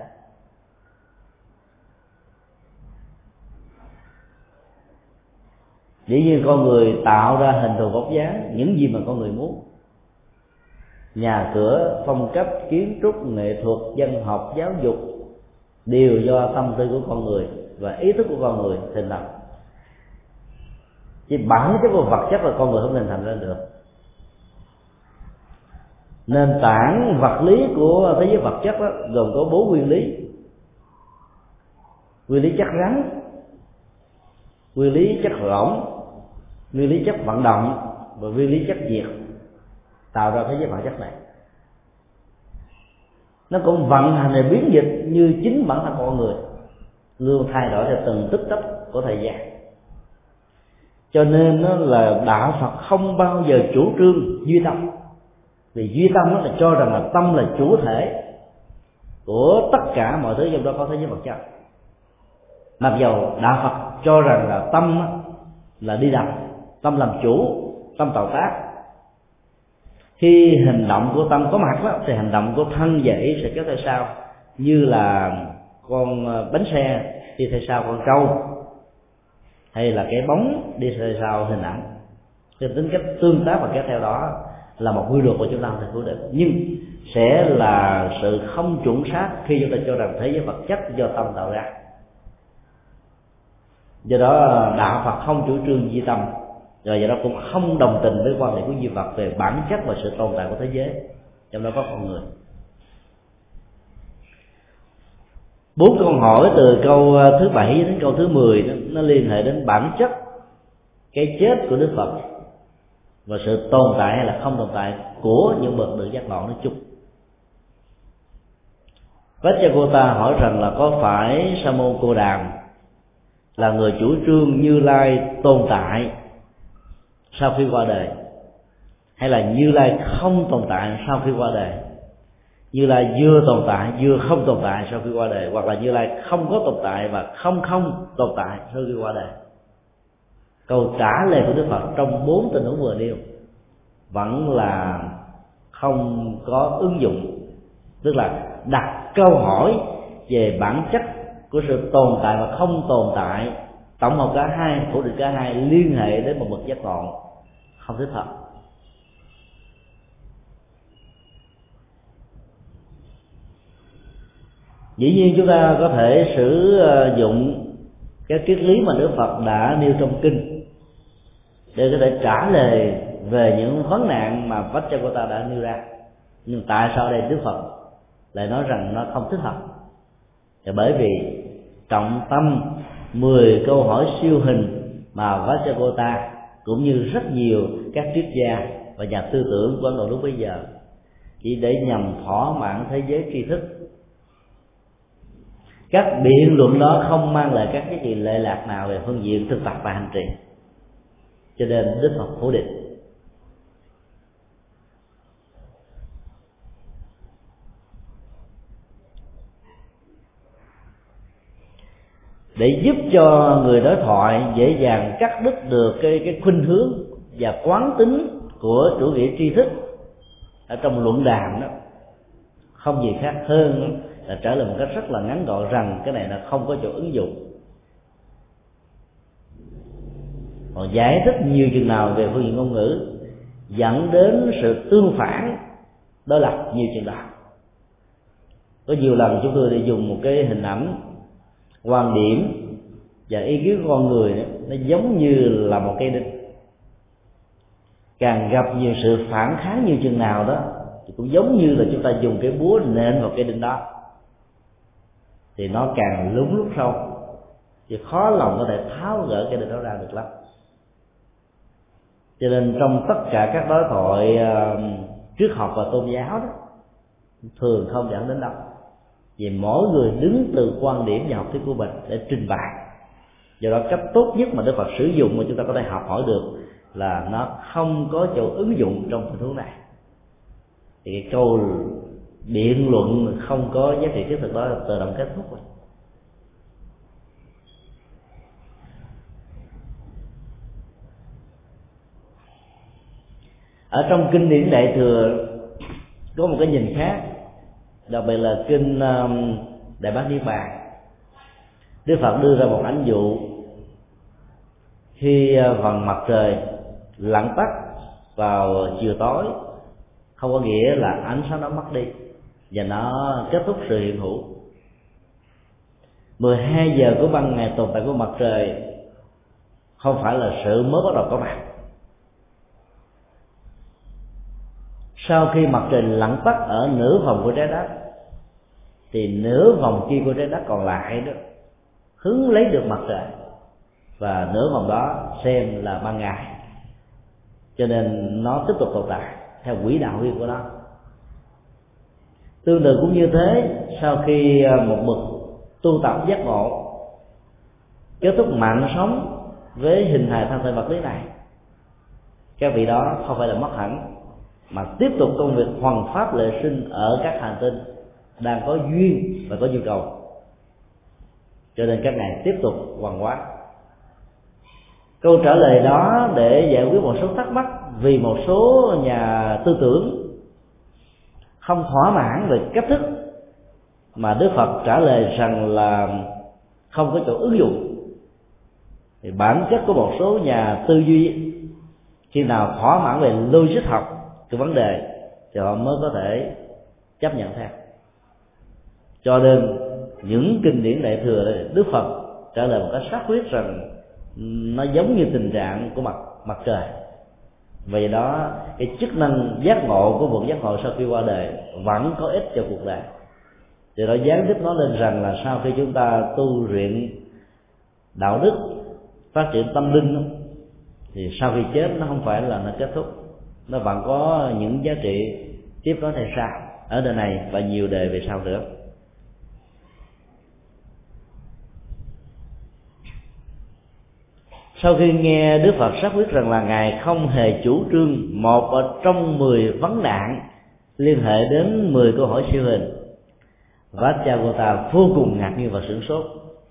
Dĩ nhiên con người tạo ra hình thù vóc dáng những gì mà con người muốn, nhà cửa, phong cách, kiến trúc, nghệ thuật, văn học, giáo dục đều do tâm tư của con người và ý thức của con người hình thành. Chỉ bản chất của vật chất là con người không hình thành ra được. Nền tảng vật lý của thế giới vật chất đó gồm có bốn nguyên lý: nguyên lý chất rắn, nguyên lý chất rỗng, nguyên lý chất vận động và nguyên lý chất diệt, tạo ra thế giới vật chất này. Nó cũng vận hành để biến dịch như chính bản thân con người, luôn thay đổi theo từng tích tắc của thời gian. Cho nên nó là đạo Phật không bao giờ chủ trương duy tâm, vì duy tâm nó là cho rằng là tâm là chủ thể của tất cả mọi thứ trong đó có thế giới vật chất. Mặc dầu đạo Phật cho rằng là tâm là đi đầu, tâm làm chủ, tâm tạo tác. Khi hành động của tâm có mặt đó, thì hành động của thân và ý sẽ kéo theo sau, như là con bánh xe đi theo sau con trâu, hay là cái bóng đi theo sau hình ảnh. Cái tính cách tương tác và kéo theo đó là một quy luật của chúng ta không thể phủ định, nhưng sẽ là sự không chuẩn xác khi chúng ta cho rằng thế giới vật chất do tâm tạo ra. Do đó đạo Phật không chủ trương duy tâm, rồi do đó cũng không đồng tình với quan điểm của duy Phật về bản chất và sự tồn tại của thế giới, trong đó có con người. Bốn câu hỏi từ câu thứ bảy đến câu thứ mười đó, nó liên hệ đến bản chất cái chết của Đức Phật và sự tồn tại hay là không tồn tại của những bậc được giác ngộ nói chung. Vajragota hỏi rằng là có phải Sa môn Cô Đàm là người chủ trương Như Lai tồn tại sau khi qua đời, hay là Như Lai không tồn tại sau khi qua đời, Như Lai vừa tồn tại vừa không tồn tại sau khi qua đời, hoặc là Như Lai không có tồn tại và không không tồn tại sau khi qua đời? Câu trả lời của Đức Phật trong bốn tình huống vừa nêu vẫn là không có ứng dụng, tức là đặt câu hỏi về bản chất của sự tồn tại và không tồn tại, tổng hợp cả hai, phủ định cả hai, liên hệ đến một bậc giác ngộ, không thích hợp. Dĩ nhiên chúng ta có thể sử dụng cái triết lý mà Đức Phật đã nêu trong kinh để có thể trả lời về những vấn nạn mà Vajragota đã nêu ra. Nhưng tại sao đây Đức Phật lại nói rằng nó không thích hợp? Thì bởi vì trọng tâm mười câu hỏi siêu hình mà Vajragota cũng như rất nhiều các triết gia và nhà tư tưởng của Ấn Độ lúc bấy giờ chỉ để nhằm thỏa mãn thế giới tri thức. Các biện luận đó không mang lại các giá trị lệ lạc nào về phương diện thực tập và hành trì, cho nên Đức Phật phủ định. Để giúp cho người đối thoại dễ dàng cắt đứt được cái cái khuynh hướng và quán tính của chủ nghĩa tri thức ở trong luận đàm đó, không gì khác hơn là trả lời một cách rất là ngắn gọn rằng cái này là không có chỗ ứng dụng. Còn giải thích nhiều chừng nào về phương diện ngôn ngữ dẫn đến sự tương phản đối lập nhiều chừng nào. Có nhiều lần chúng tôi đi dùng một cái hình ảnh, quan điểm và ý kiến của con người đó, nó giống như là một cây đinh. Càng gặp nhiều sự phản kháng nhiều chừng nào đó thì cũng giống như là chúng ta dùng cái búa nện vào cây đinh đó, thì nó càng lún lút sâu, thì khó lòng có thể tháo gỡ cái đinh đó ra được lắm. Cho nên trong tất cả các đối thoại uh, triết học và tôn giáo đó thường không dẫn đến đâu, vì mỗi người đứng từ quan điểm và học thuyết của mình để trình bày. Do đó cách tốt nhất mà Đức Phật sử dụng mà chúng ta có thể học hỏi được là nó không có chỗ ứng dụng trong tình huống này. Thì cái câu biện luận không có giá trị thiết thực đó tự động kết thúc rồi. Ở trong kinh điển Đại Thừa có một cái nhìn khác, đặc biệt là kinh Đại Bát Niết Bàn. Đức Phật đưa ra một ánh dụ khi phần mặt trời lặn tắt vào chiều tối, không có nghĩa là ánh sáng nó mất đi và nó kết thúc sự hiện hữu. mười hai giờ của ban ngày tồn tại của mặt trời không phải là sự mới bắt đầu có mặt. Sau khi mặt trời lặn tắt ở nửa vòng của trái đất thì nửa vòng kia của trái đất còn lại đó hứng lấy được mặt trời, và nửa vòng đó xem là ban ngày, cho nên nó tiếp tục tồn tại theo quỹ đạo riêng của nó. Tương tự cũng như thế, sau khi một bậc tu tập giác ngộ kết thúc mạng sống với hình hài thân thể vật lý này, các vị đó không phải là mất hẳn, mà tiếp tục công việc hoằng pháp lệ sinh ở các hành tinh đang có duyên và có nhu cầu, cho nên các ngài tiếp tục hoằng hóa. Câu trả lời đó để giải quyết một số thắc mắc vì một số nhà tư tưởng không thỏa mãn về cách thức mà Đức Phật trả lời rằng là không có chỗ ứng dụng, thì bản chất của một số nhà tư duy khi nào thỏa mãn về logic học cái vấn đề thì họ mới có thể chấp nhận theo. Cho nên những kinh điển Đại thừa Đức Phật trả lời một cách xác quyết rằng nó giống như tình trạng của mặt mặt trời. Vì đó cái chức năng giác ngộ của một giác ngộ sau khi qua đời vẫn có ích cho cuộc đời. Thì nó gián tiếp nói lên rằng là sau khi chúng ta tu luyện đạo đức, phát triển tâm linh, thì sau khi chết nó không phải là nó kết thúc, nó vẫn có những giá trị tiếp nối theo sau ở đời này và nhiều đời về sau nữa. Sau khi nghe Đức Phật xác quyết rằng là Ngài không hề chủ trương một ở trong mười vấn nạn liên hệ đến mười câu hỏi siêu hình, Vajragota vô cùng ngạc nhiên và sửng sốt.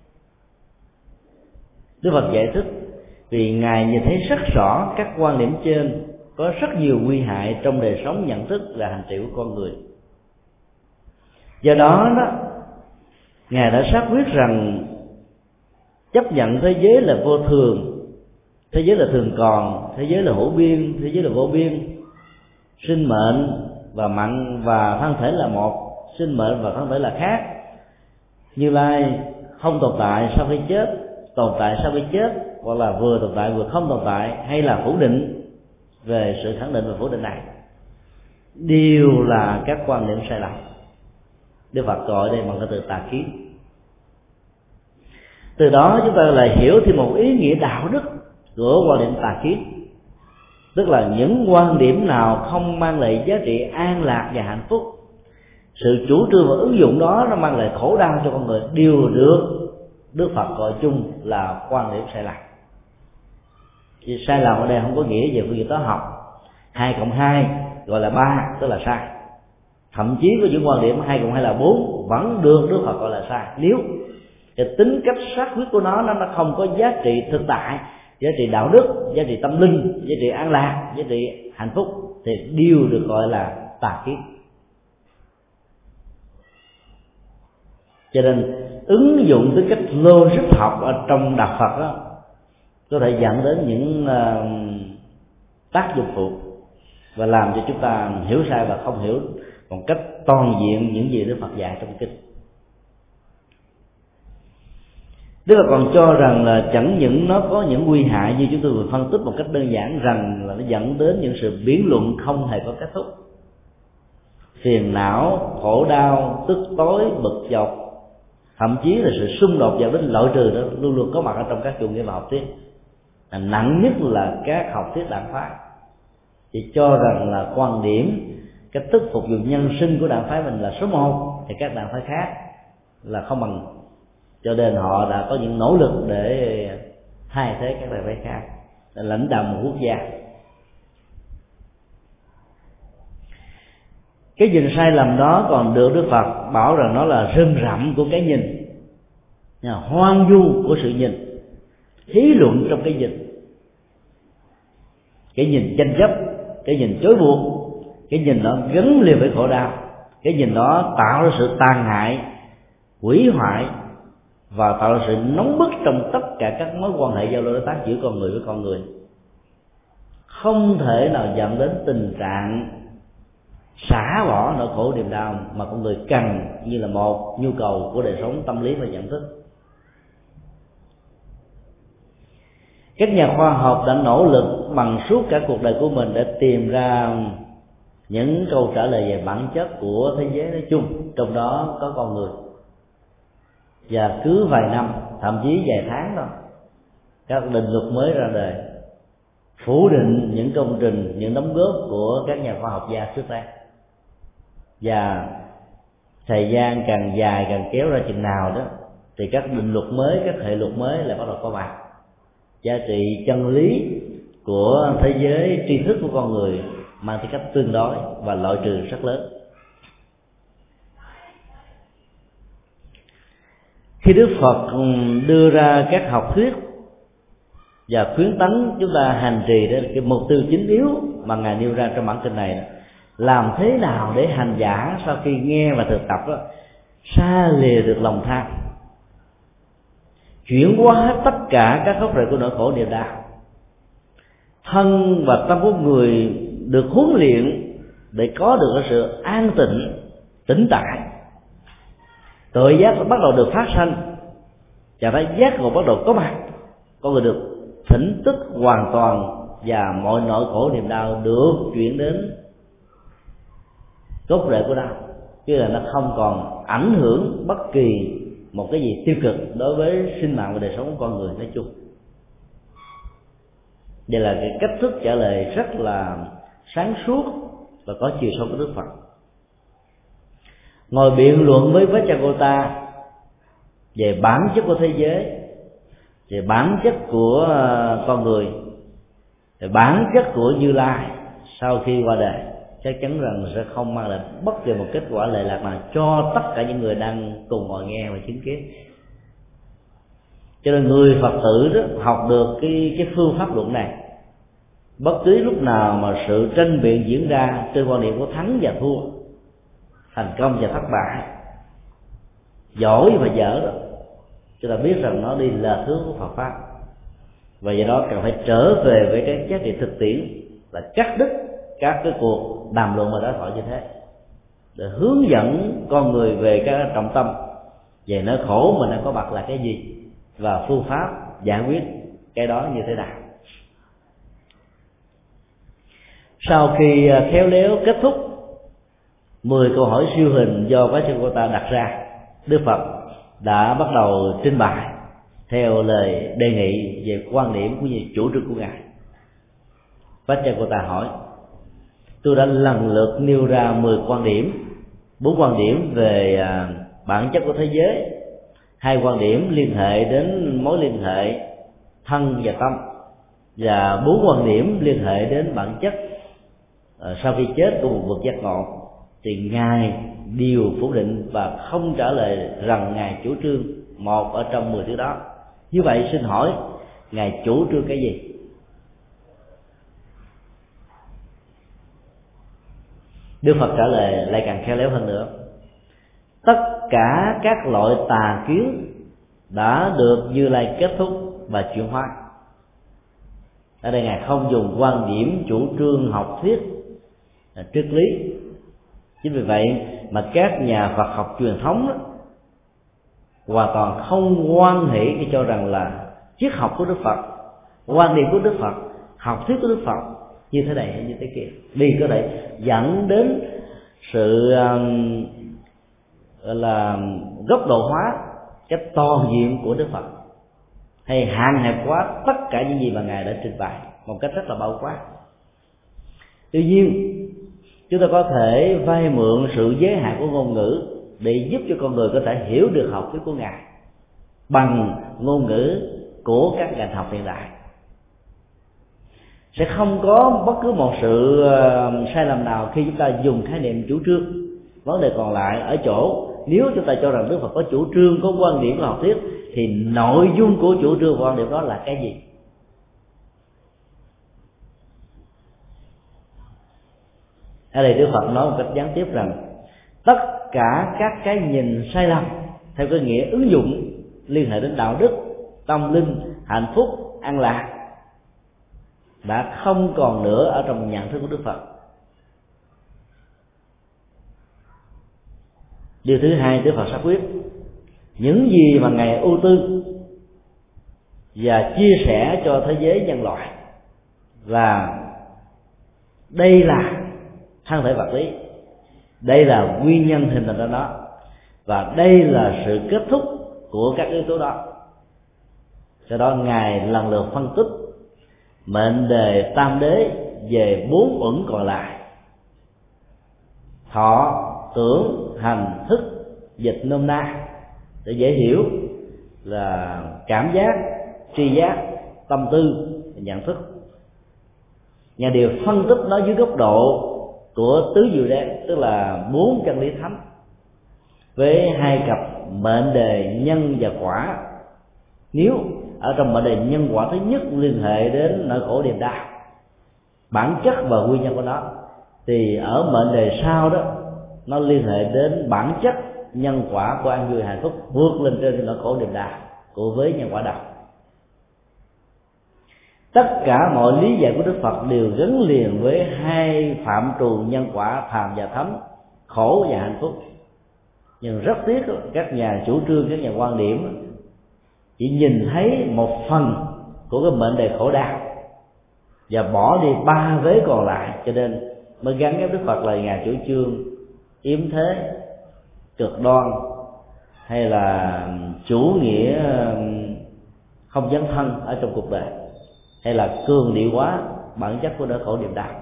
Đức Phật giải thích vì Ngài nhìn thấy rất rõ các quan điểm trên có rất nhiều nguy hại trong đời sống nhận thức và hành trì của con người. Do đó đó Ngài đã xác quyết rằng chấp nhận thế giới là vô thường, thế giới là thường còn, thế giới là hữu biên, thế giới là vô biên, sinh mệnh và mạnh và thân thể là một, sinh mệnh và thân thể là khác, Như Lai không tồn tại sau khi chết, tồn tại sau khi chết, hoặc là vừa tồn tại vừa không tồn tại, hay là phủ định về sự khẳng định và phủ định này, đều là các quan điểm sai lầm. Đức Phật gọi đây bằng cái từ tà kiến. Từ đó chúng ta lại hiểu thêm một ý nghĩa đạo đức của quan điểm tà kiến, tức là những quan điểm nào không mang lại giá trị an lạc và hạnh phúc, sự chủ trương và ứng dụng đó nó mang lại khổ đau cho con người, đều được Đức Phật gọi chung là quan điểm sai lầm. Thì sai lầm ở đây không có nghĩa về phương diện toán học, hai cộng hai gọi là ba tức là sai. Thậm chí có những quan điểm hai cộng hai là bốn vẫn được Đức Phật gọi là sai, nếu cái tính cách xác quyết của nó nó không có giá trị thực tại, giá trị đạo đức, giá trị tâm linh, giá trị an lạc, giá trị hạnh phúc, thì đều được gọi là tà kiến. Cho nên ứng dụng tính cách logic học ở trong đạo Phật đó, có thể dẫn đến những uh, tác dụng phụ và làm cho chúng ta hiểu sai và không hiểu một cách toàn diện những gì Đức Phật dạy trong kinh. Đức Phật còn cho rằng là chẳng những nó có những nguy hại như chúng tôi vừa phân tích một cách đơn giản, rằng là nó dẫn đến những sự biến luận không hề có kết thúc, phiền não, khổ đau, tức tối, bực dọc, thậm chí là sự xung đột dẫn đến loại trừ đó luôn luôn có mặt ở trong các chủ nghĩa và học thuyết. Là nặng nhất là các học thuyết đảng phái chỉ cho rằng là quan điểm cách thức phục vụ nhân sinh của đảng phái mình là số một, thì các đảng phái khác là không bằng. Cho nên họ đã có những nỗ lực để thay thế các đảng phái khác, để lãnh đạo một quốc gia. Cái nhìn sai lầm đó còn được Đức Phật bảo rằng nó là rơm rậm của cái nhìn, hoang vu của sự nhìn, thí luận trong cái nhìn, cái nhìn tranh chấp, cái nhìn chối buộc, cái nhìn đó gắn liền với khổ đau, cái nhìn đó tạo ra sự tàn hại, hủy hoại và tạo ra sự nóng bức trong tất cả các mối quan hệ giao lưu đối tác giữa con người với con người, không thể nào dẫn đến tình trạng xả bỏ nỗi khổ niềm đau mà con người cần như là một nhu cầu của đời sống tâm lý và nhận thức. Các nhà khoa học đã nỗ lực bằng suốt cả cuộc đời của mình để tìm ra những câu trả lời về bản chất của thế giới nói chung, trong đó có con người. Và cứ vài năm, thậm chí vài tháng thôi, các định luật mới ra đời phủ định những công trình, những đóng góp của các nhà khoa học gia trước đây. Và thời gian càng dài càng kéo ra chừng nào đó thì các định luật mới, các hệ luật mới lại bắt đầu có mặt. Giá trị chân lý của thế giới tri thức của con người mang tính cách tương đối và loại trừ rất lớn. Khi Đức Phật đưa ra các học thuyết và khuyến tấn chúng ta hành trì. Đó là cái mục tiêu chính yếu mà ngài nêu ra trong bản kinh này đó. Làm thế nào để hành giả sau khi nghe và thực tập đó xa lìa được lòng tham, chuyển hóa tất cả các gốc rễ của nỗi khổ niềm đau. Thân và tâm của người được huấn luyện để có được cái sự an tịnh, tĩnh tại. Tự giác bắt đầu được phát sanh, và thấy giác ngộ bắt đầu có mặt, con người được thỉnh tức hoàn toàn, và mọi nỗi khổ niềm đau được chuyển đến gốc rễ của đau, chứ là nó không còn ảnh hưởng bất kỳ một cái gì tiêu cực đối với sinh mạng và đời sống của con người nói chung. Đây là cái cách thức trả lời rất là sáng suốt và có chiều sâu của Đức Phật. Ngồi biện luận với Vajragota về bản chất của thế giới, về bản chất của con người, về bản chất của Như Lai sau khi qua đời, chắc chắn rằng sẽ không mang lại bất kỳ một kết quả lệ lạc nào cho tất cả những người đang cùng ngồi nghe và chứng kiến. Cho nên người Phật tử đó học được cái cái phương pháp luận này, bất cứ lúc nào mà sự tranh biện diễn ra trên quan điểm của thắng và thua, thành công và thất bại, giỏi và dở đó, chúng ta biết rằng nó đi là hướng của Phật pháp, và do đó cần phải trở về với cái giá trị thực tiễn là cắt đứt các cái cuộc đàm luận và đối thoại như thế, để hướng dẫn con người về cái trọng tâm về nỗi khổ mình đang có mặt là cái gì và phương pháp giải quyết cái đó như thế nào. Sau khi khéo léo kết thúc mười câu hỏi siêu hình do Vajragota đặt ra, Đức Phật đã bắt đầu trình bày theo lời đề nghị về quan điểm cũng như chủ trương của ngài. Vajragota hỏi: tôi đã lần lượt nêu ra mười quan điểm, bốn quan điểm về bản chất của thế giới, hai quan điểm liên hệ đến mối liên hệ thân và tâm, và bốn quan điểm liên hệ đến bản chất sau khi chết của một bậc giác ngộ. Thì ngài đều phủ định và không trả lời rằng ngài chủ trương một ở trong mười thứ đó. Như vậy xin hỏi ngài chủ trương cái gì? Đức Phật trả lời lại càng khéo léo hơn nữa: tất cả các loại tà kiến đã được Như Lai kết thúc và chuyển hóa. Ở đây ngài không dùng quan điểm chủ trương học thuyết triết lý. Chính vì vậy mà các nhà Phật học truyền thống đó, hoàn toàn không hoan hỷ khi cho rằng là triết học của Đức Phật, quan điểm của Đức Phật, học thuyết của Đức Phật như thế này hay như thế kia, vì có thể dẫn đến sự um, gọi là góc độ hóa cái toàn diện của Đức Phật, hay hạn hẹp quá tất cả những gì mà ngài đã trình bày một cách rất là bao quát. Tuy nhiên chúng ta có thể vay mượn sự giới hạn của ngôn ngữ để giúp cho con người có thể hiểu được học thuyết của ngài bằng ngôn ngữ của các ngành học hiện đại. Sẽ không có bất cứ một sự sai lầm nào khi chúng ta dùng khái niệm chủ trương. Vấn đề còn lại ở chỗ, nếu chúng ta cho rằng Đức Phật có chủ trương, có quan điểm của học thuyết, thì nội dung của chủ trương và quan điểm đó là cái gì? Ở đây Đức Phật nói một cách gián tiếp rằng tất cả các cái nhìn sai lầm theo cái nghĩa ứng dụng liên hệ đến đạo đức, tâm linh, hạnh phúc, an lạc đã không còn nữa ở trong nhận thức của Đức Phật. Điều thứ hai, Đức Phật xác quyết những gì mà ngài ưu tư và chia sẻ cho thế giới nhân loại, và đây là thân thể vật lý, đây là nguyên nhân hình thành ra nó, và đây là sự kết thúc của các yếu tố đó. Sau đó ngài lần lượt phân tích mệnh đề tam đế về bốn uẩn còn lại: thọ, tưởng, hành, thức. Dịch nôm na để dễ hiểu là cảm giác, tri giác, tâm tư, nhận thức. Nhà điều phân tích nó dưới góc độ của tứ diệu đế, tức là bốn chân lý thánh, với hai cặp mệnh đề nhân và quả. Nếu ở trong mệnh đề nhân quả thứ nhất liên hệ đến nỗi khổ niềm đau, bản chất và nguyên nhân của nó, thì ở mệnh đề sau đó nó liên hệ đến bản chất nhân quả của an vui hạnh phúc vượt lên trên nỗi khổ niềm đau của với nhân quả đầu. Tất cả mọi lý giải của Đức Phật đều gắn liền với hai phạm trù nhân quả phàm và thánh, khổ và hạnh phúc. Nhưng rất tiếc các nhà chủ trương, các nhà quan điểm chỉ nhìn thấy một phần của cái mệnh đề khổ đau và bỏ đi ba vế còn lại, cho nên mới gắn ép Đức Phật là nhà chủ trương yếm thế, cực đoan, hay là chủ nghĩa không dấn thân ở trong cuộc đời, hay là cường điệu hóa bản chất của nỗi khổ niềm đau.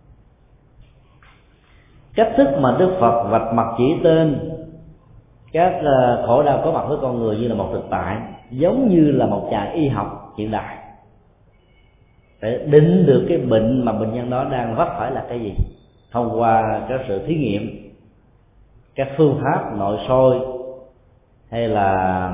Cách thức mà Đức Phật vạch mặt chỉ tên các khổ đau có mặt với con người như là một thực tại, giống như là một nhà y học hiện đại, để định được cái bệnh mà bệnh nhân đó đang vấp phải là cái gì thông qua các sự thí nghiệm, các phương pháp nội soi, hay là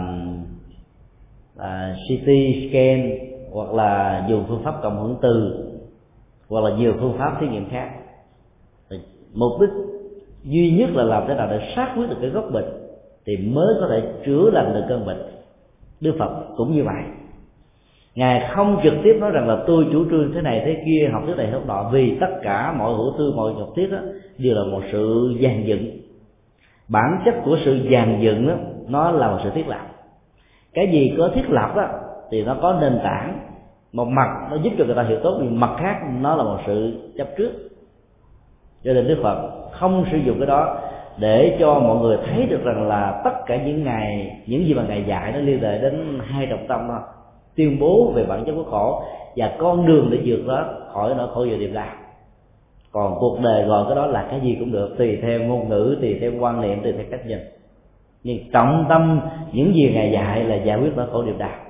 à, xê tê scan, hoặc là dùng phương pháp cộng hưởng từ, hoặc là nhiều phương pháp thí nghiệm khác. Mục đích duy nhất là làm thế nào để xác quyết được cái gốc bệnh thì mới có thể chữa lành được cơn bệnh. Đức Phật cũng như vậy, Ngài không trực tiếp nói rằng là tôi chủ trương thế này thế kia, học thuyết này học nọ, vì tất cả mọi hữu tư, mọi học thuyết đó đều là một sự dàn dựng. Bản chất của sự dàn dựng đó, nó là một sự thiết lập. Cái gì có thiết lập đó thì nó có nền tảng, một mặt nó giúp cho người ta hiểu tốt, nhưng mặt khác nó là một sự chấp trước. Cho nên Đức Phật không sử dụng cái đó để cho mọi người thấy được rằng là tất cả những ngày, những gì mà Ngài dạy nó liên hệ đến hai trọng tâm đó: tuyên bố về bản chất của khổ và con đường để vượt đó khỏi nỗi khổ và niềm đau. Còn cuộc đời gọi cái đó là cái gì cũng được, tùy theo ngôn ngữ, tùy theo quan niệm, tùy theo cách nhìn. Nhưng trọng tâm những gì Ngài dạy là giải quyết nỗi khổ niềm đau.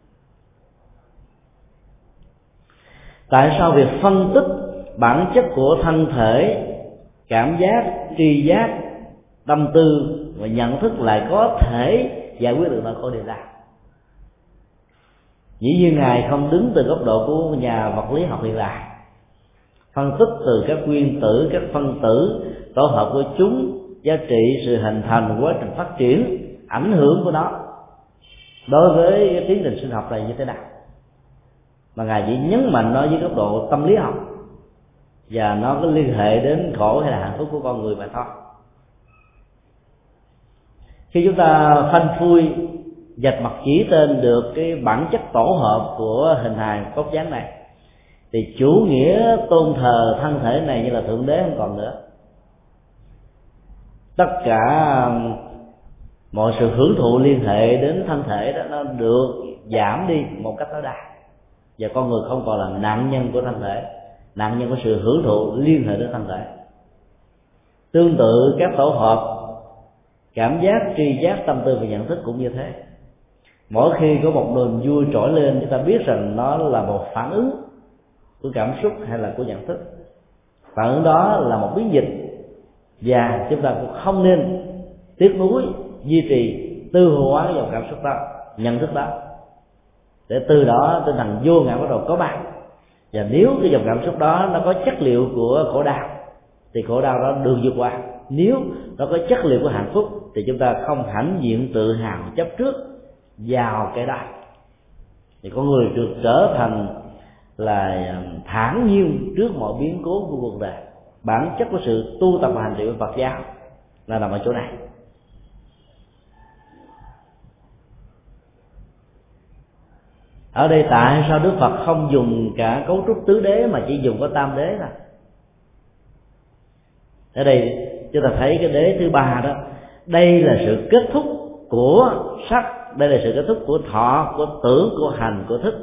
Tại sao việc phân tích bản chất của thân thể, cảm giác, tri giác, tâm tư và nhận thức lại có thể giải quyết được nỗi khổ niềm đau? Dĩ nhiên Ngài không đứng từ góc độ của nhà vật lý học hiện đại, phân tích từ các nguyên tử, các phân tử, tổ hợp của chúng, giá trị, sự hình thành, quá trình phát triển, ảnh hưởng của nó đối với cái tiến trình sinh học này như thế nào, mà Ngài chỉ nhấn mạnh nó với góc độ tâm lý học, và nó có liên hệ đến khổ hay là hạnh phúc của con người mà thôi. Khi chúng ta phanh phui vạch mặt chỉ tên được cái bản chất tổ hợp của hình hài cốt dáng này, thì chủ nghĩa tôn thờ thân thể này như là thượng đế không còn nữa. Tất cả mọi sự hưởng thụ liên hệ đến thân thể đó nó được giảm đi một cách tối đa, và con người không còn là nạn nhân của thân thể, nạn nhân của sự hưởng thụ liên hệ đến thân thể. Tương tự các tổ hợp cảm giác, tri giác, tâm tư và nhận thức cũng như thế. Mỗi khi có một niềm vui trỗi lên, chúng ta biết rằng nó là một phản ứng của cảm xúc hay là của nhận thức. Phản ứng đó là một biến dịch, và chúng ta cũng không nên tiếc nuối duy trì tư hóa dòng cảm xúc đó, nhận thức đó, để từ đó tinh thần vô ngã bắt đầu có mặt. Và nếu cái dòng cảm xúc đó nó có chất liệu của khổ đau thì khổ đau đó được vượt qua. Nếu nó có chất liệu của hạnh phúc thì chúng ta không hãnh diện tự hào chấp trước vào cái đó, thì con người được trở thành là thản nhiên trước mọi biến cố của cuộc đời. Bản chất của sự tu tập và hành trì của Phật giáo là nằm ở chỗ này. Ở đây tại sao Đức Phật không dùng cả cấu trúc tứ đế mà chỉ dùng có tam đế thôi? Ở đây chúng ta thấy cái đế thứ ba đó, đây là sự kết thúc của sắc, đây là sự kết thúc của thọ, của tưởng, của hành, của thức.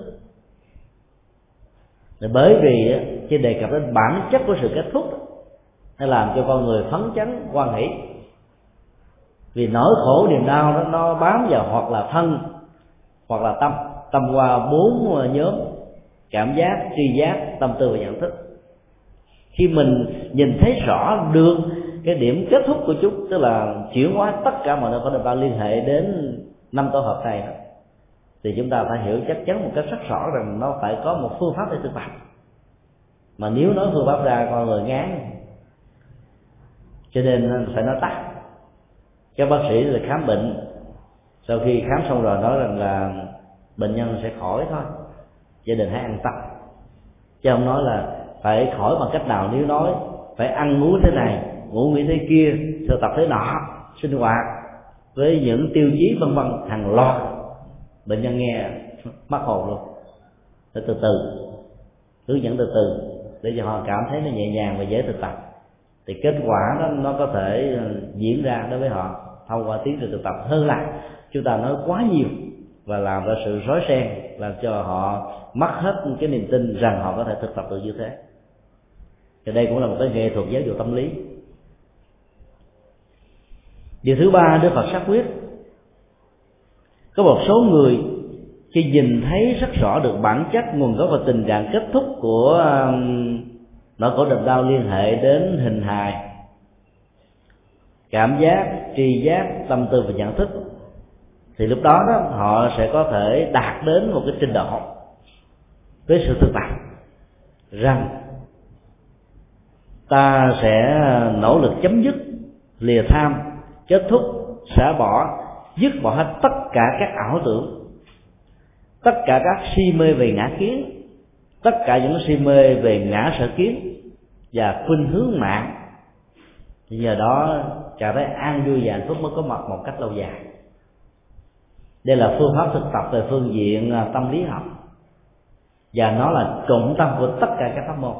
Bởi vì khi đề cập đến bản chất của sự kết thúc, nó làm cho con người phấn chấn, hoan hỷ. Vì nỗi khổ niềm đau đó nó bám vào hoặc là thân, hoặc là tâm. Tâm qua bốn nhóm: cảm giác, tri giác, tâm tư và nhận thức. Khi mình nhìn thấy rõ được cái điểm kết thúc của chúng, tức là chuyển hóa tất cả mọi nỗi khổ niềm đau liên hệ đến năm tổ hợp này, thì chúng ta phải hiểu chắc chắn một cách rất rõ rằng nó phải có một phương pháp để thực tập. Mà nếu nói phương pháp ra con người ngán, cho nên phải nói tắt. Các bác sĩ là khám bệnh, sau khi khám xong rồi nói rằng là bệnh nhân sẽ khỏi thôi, gia đình hãy an tâm, chứ không nói là phải khỏi bằng cách nào. Nếu nói phải ăn uống thế này, ngủ nghỉ thế kia, thực tập thế nọ, sinh hoạt với những tiêu chí vân vân hàng loạt, bệnh nhân nghe mất hồn luôn. Để từ từ hướng dẫn từ từ để cho họ cảm thấy nó nhẹ nhàng và dễ thực tập, thì kết quả đó nó có thể diễn ra đối với họ thông qua tiến trình thực tập, hơn là chúng ta nói quá nhiều và làm ra sự rối ren, làm cho họ mất hết cái niềm tin rằng họ có thể thực tập được như thế. Thì đây cũng là một cái nghệ thuật giáo dục tâm lý. Điều thứ ba, Đức Phật xác quyết có một số người khi nhìn thấy rất rõ được bản chất, nguồn gốc và tình trạng kết thúc của um, nỗi khổ niềm đau liên hệ đến hình hài, cảm giác, tri giác, tâm tư và nhận thức, thì lúc đó, đó họ sẽ có thể đạt đến một cái trình độ với sự thực tập rằng ta sẽ nỗ lực chấm dứt, lìa tham, kết thúc, xả bỏ, dứt bỏ hết tất cả các ảo tưởng, tất cả các si mê về ngã kiến, tất cả những si mê về ngã sở kiến và khuynh hướng mạng. Thì nhờ đó cảm thấy an vui và hạnh phúc mới có mặt một cách lâu dài. Đây là phương pháp thực tập về phương diện tâm lý học, và nó là trọng tâm của tất cả các pháp môn.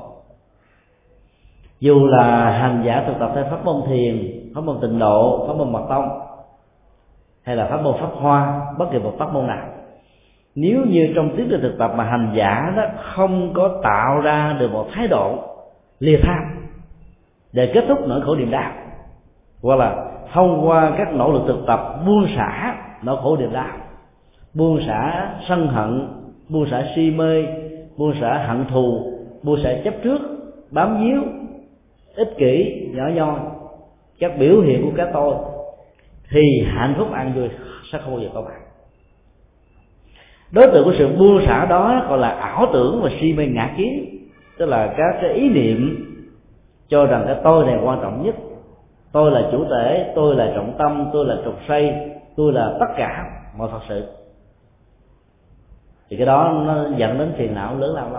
Dù là hành giả thực tập theo pháp môn thiền, pháp môn tịnh độ, pháp môn mật tông, hay là pháp môn pháp hoa, bất kỳ một pháp môn nào, nếu như trong tiến trình thực tập mà hành giả đó không có tạo ra được một thái độ lìa tham để kết thúc nỗi khổ niềm đau, hoặc là thông qua các nỗ lực thực tập buông xả nỗi khổ niềm đau, buông xả sân hận, buông xả si mê, buông xả hận thù, buông xả chấp trước, bám víu, ích kỷ, nhỏ nhoi, các biểu hiện của cái tôi, thì hạnh phúc an vui sẽ không bao giờ có mặt. Đối tượng của sự buông xả đó gọi là ảo tưởng và si mê ngã kiến, tức là các cái ý niệm cho rằng cái tôi này quan trọng nhất, tôi là chủ thể, tôi là trọng tâm, tôi là trục xây, tôi là tất cả mọi Phật sự. Thì cái đó nó dẫn đến phiền não lớn lao lắm.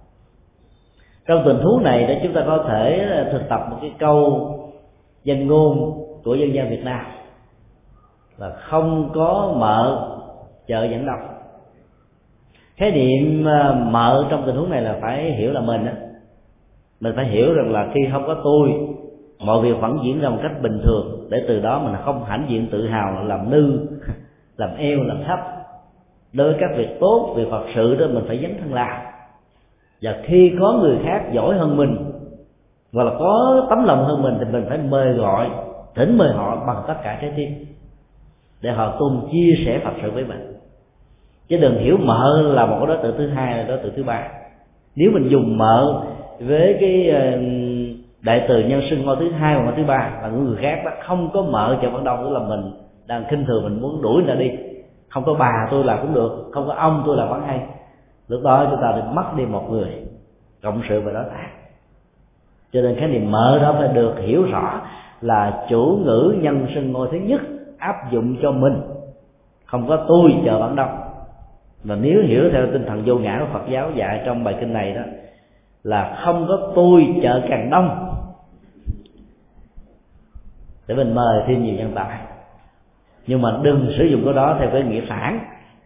Trong tình huống này để chúng ta có thể thực tập một cái câu danh ngôn của dân gian Việt Nam là không có mợ chợ dẫn đông. Khái niệm mợ trong tình huống này là phải hiểu là mình á, mình phải hiểu rằng là khi không có tôi, mọi việc vẫn diễn ra một cách bình thường, để từ đó mình không hãnh diện tự hào làm nư, làm eo, làm thấp. Đối với các việc tốt, việc Phật sự đó mình phải dấn thân làm. Và khi có người khác giỏi hơn mình hoặc là có tấm lòng hơn mình thì mình phải mời gọi, thỉnh mời họ bằng tất cả trái tim để họ cùng chia sẻ Phật sự với mình. Chứ đừng hiểu mợ là một đối tượng thứ hai, là đối tượng thứ ba. Nếu mình dùng mợ với cái đại từ nhân xưng ngôi thứ hai và ngôi thứ ba, là người khác đó không có mợ chợ vẫn đông, tức là mình đang khinh thường, mình muốn đuổi người ta đi. Không có bà tôi làm cũng được, không có ông tôi làm vẫn hay. Lúc đó chúng ta được mất đi một người cộng sự và đối tác. Cho nên khái niệm mợ đó phải được hiểu rõ là chủ ngữ nhân xưng ngôi thứ nhất áp dụng cho mình, không có tôi chờ vẫn đông. Và nếu hiểu theo tinh thần vô ngã của Phật giáo dạy trong bài kinh này đó, là không có tôi chợ càng đông, để mình mời thêm nhiều nhân tài. Nhưng mà đừng sử dụng cái đó theo cái nghĩa phản,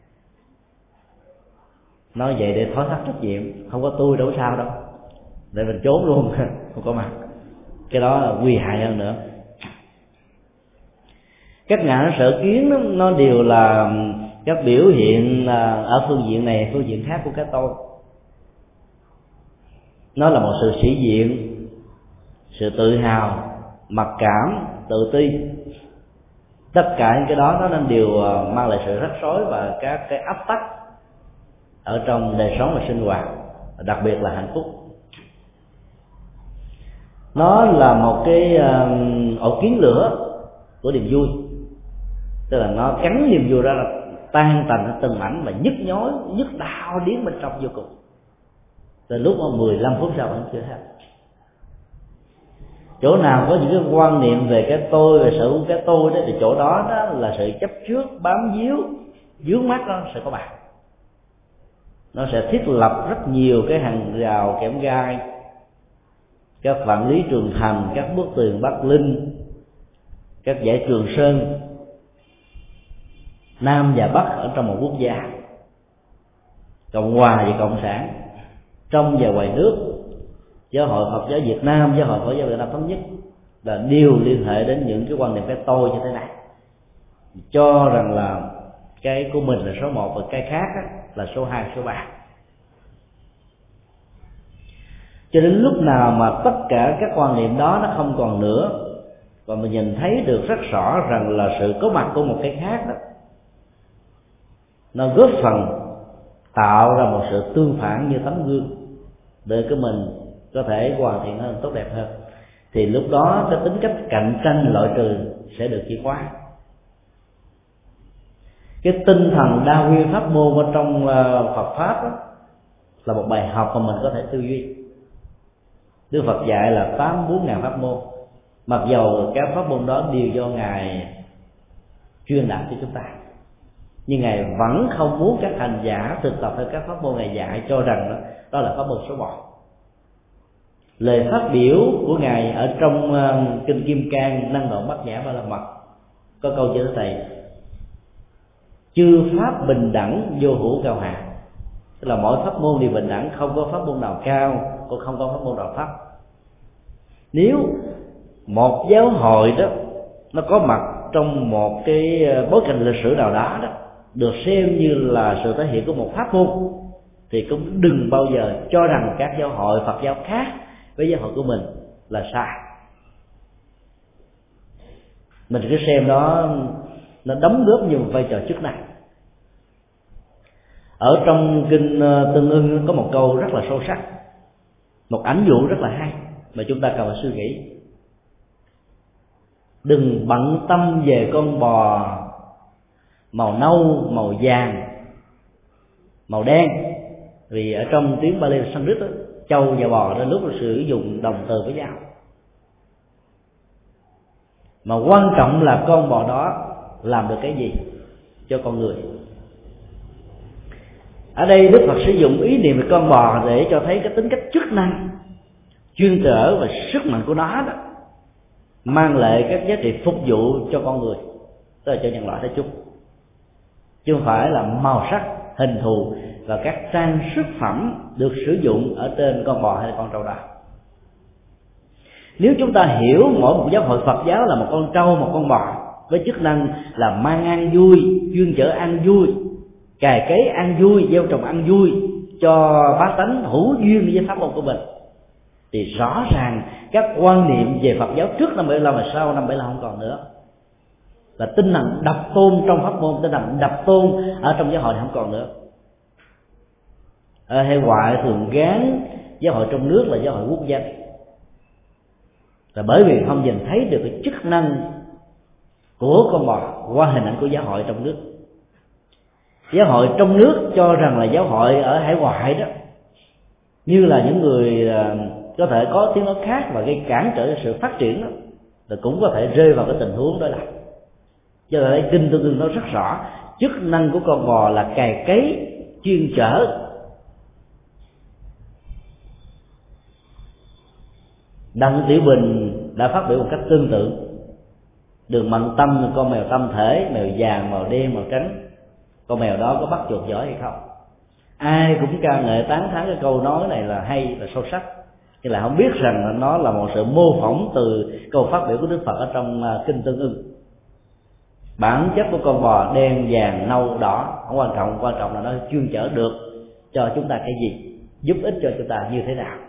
nói vậy để thoái thác trách nhiệm. Không có tôi đâu sao đâu, để mình trốn luôn, không có mặt. Cái đó là nguy hại hơn nữa. Các ngã sở kiến đó, nó đều là các biểu hiện ở phương diện này, phương diện khác của cái tôi. Nó là một sự sĩ diện, sự tự hào, mặc cảm, tự ti. Tất cả những cái đó nó nên đều mang lại sự rắc rối và các cái áp tắc ở trong đời sống và sinh hoạt, đặc biệt là hạnh phúc. Nó là một cái ổ kiến lửa của niềm vui, tức là nó cắn niềm vui ra tan tành từng mảnh và nhức nhối, nhức đau điếng bên trong vô cùng. Từ lúc mà mười lăm phút sau vẫn chưa hết. Chỗ nào có những cái quan niệm về cái tôi, về sở hữu cái tôi đó, thì chỗ đó, đó là sự chấp trước, bám víu, vướng mắc nó sẽ có mặt. Nó sẽ thiết lập rất nhiều cái hàng rào kẽm gai, các vạn lý trường thành, các bức tường Bắc Linh, các dãy Trường Sơn, Nam và Bắc ở trong một quốc gia, Cộng hòa và Cộng sản, trong và ngoài nước, Giáo hội Phật giáo Việt Nam, Giáo hội Phật giáo Việt Nam thống nhất, là đều liên hệ đến những cái quan niệm cái tôi như thế này, cho rằng là cái của mình là số một và cái khác là số hai, số ba. Cho đến lúc nào mà tất cả các quan niệm đó nó không còn nữa, và mình nhìn thấy được rất rõ rằng là sự có mặt của một cái khác đó, nó góp phần tạo ra một sự tương phản như tấm gương để cái mình có thể hoàn thiện hơn, tốt đẹp hơn, thì lúc đó cái tính cách cạnh tranh loại trừ sẽ được chuyển hóa. Cái tinh thần đa nguyên pháp môn ở trong Phật pháp đó, là một bài học mà mình có thể tư duy. Đức Phật dạy là tám bốn ngàn pháp môn, mặc dầu các pháp môn đó đều do Ngài truyền đạt cho chúng ta, nhưng Ngài vẫn không muốn các hành giả thực tập theo các pháp môn Ngài dạy, cho rằng đó, đó là pháp môn số một. Lời phát biểu của Ngài ở trong uh, kinh Kim Cang Năng Đoạn Bát Nhã Ba La Mật có câu như thế này: chư pháp bình đẳng vô hữu cao hạ. Tức là mỗi pháp môn đều bình đẳng, không có pháp môn nào cao, cũng không có pháp môn nào thấp. Nếu một giáo hội đó nó có mặt trong một cái bối cảnh lịch sử nào đó đó, được xem như là sự thể hiện của một pháp môn, thì cũng đừng bao giờ cho rằng các giáo hội Phật giáo khác với giáo hội của mình là sai. Mình cứ xem đó nó đóng góp như một vai trò chức năng. Ở trong kinh Tương Ưng có một câu rất là sâu sắc, một ảnh dụ rất là hay mà chúng ta cần phải suy nghĩ. Đừng bận tâm về con bò màu nâu, màu vàng, màu đen, vì ở trong tiếng Pali và Sanskrit đó, trâu và bò đến lúc sử dụng đồng từ với nhau, mà quan trọng là con bò đó làm được cái gì cho con người. Ở đây Đức Phật sử dụng ý niệm về con bò để cho thấy cái tính cách chức năng, chuyên trở và sức mạnh của nó đó, mang lại các giá trị phục vụ cho con người, tức là cho nhân loại nói chung, chứ không phải là màu sắc, hình thù và các trang sức phẩm được sử dụng ở trên con bò hay con trâu đó. Nếu chúng ta hiểu mỗi một giáo hội Phật giáo là một con trâu, một con bò với chức năng là mang ăn vui, chuyên chở ăn vui, cày cấy ăn vui, gieo trồng ăn vui cho bá tánh hữu duyên với pháp môn của mình, thì rõ ràng các quan niệm về Phật giáo trước năm bảy mươi lăm và sau năm bảy mươi lăm không còn nữa. Là tinh thần độc tôn trong pháp môn, tinh thần độc tôn ở trong giáo hội không còn nữa. Ở hay ngoại thường gán giáo hội trong nước là giáo hội quốc dân, là bởi vì không nhìn thấy được cái chức năng của con bò qua hình ảnh của giáo hội trong nước. Giáo hội trong nước cho rằng là giáo hội ở hải ngoại đó như là những người có thể có tiếng nói khác và gây cản trở sự phát triển đó, thì cũng có thể rơi vào cái tình huống đó. Là cho nên kinh Tương Ưng nói rất rõ, chức năng của con bò là cày cấy, chuyên chở. Đặng Tiểu Bình đã phát biểu một cách tương tự: đừng bận tâm con mèo tâm thể, mèo vàng, màu đen, màu trắng, con mèo đó có bắt chuột giỏi hay không. Ai cũng ca ngợi tán thán cái câu nói này là hay, là sâu sắc, nhưng là không biết rằng nó là một sự mô phỏng từ câu phát biểu của Đức Phật ở trong kinh Tương Ưng. Bản chất của con bò đen, vàng, nâu, đỏ không quan trọng, quan trọng là nó chuyên chở được cho chúng ta cái gì, giúp ích cho chúng ta như thế nào.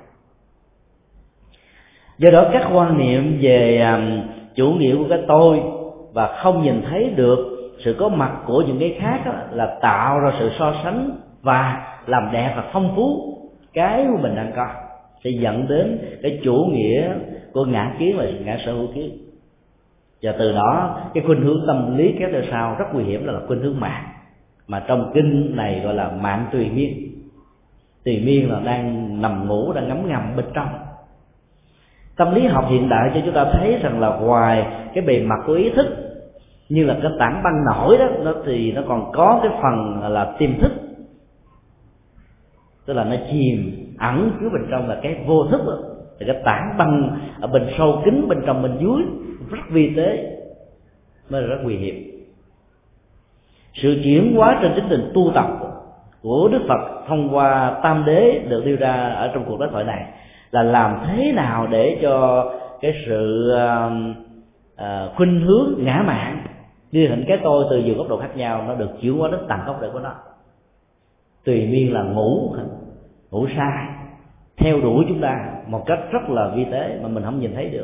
Do đó các quan niệm về um, chủ nghĩa của cái tôi và không nhìn thấy được sự có mặt của những cái khác đó, là tạo ra sự so sánh và làm đẹp và phong phú cái của mình đang có, sẽ dẫn đến cái chủ nghĩa của ngã kiến và ngã sở hữu kiến. Và từ đó cái khuynh hướng tâm lý kéo theo sau rất nguy hiểm, là, là khuynh hướng mạng. mà trong kinh này gọi là mạng tùy miên. Tùy miên là đang nằm ngủ, đang ngấm ngầm bên trong. Tâm lý học hiện đại cho chúng ta thấy rằng là ngoài cái bề mặt của ý thức như là cái tảng băng nổi đó, nó thì nó còn có cái phần là tiềm thức, tức là nó chìm ẩn phía bên trong là cái vô thức đó. Thì cái tảng băng ở bên sâu kín bên trong bên dưới rất vi tế, mới là rất nguy hiểm. Sự chuyển hóa trên chính trình tu tập của Đức Phật thông qua tam đế được đưa ra ở trong cuộc đối thoại này là làm thế nào để cho cái sự uh, uh, khuynh hướng ngã mạn như hình cái tôi từ nhiều góc độ khác nhau nó được chuyển hóa đến tận gốc rễ của nó. Tùy miên là ngủ ngủ sai theo đuổi chúng ta một cách rất là vi tế mà mình không nhìn thấy được.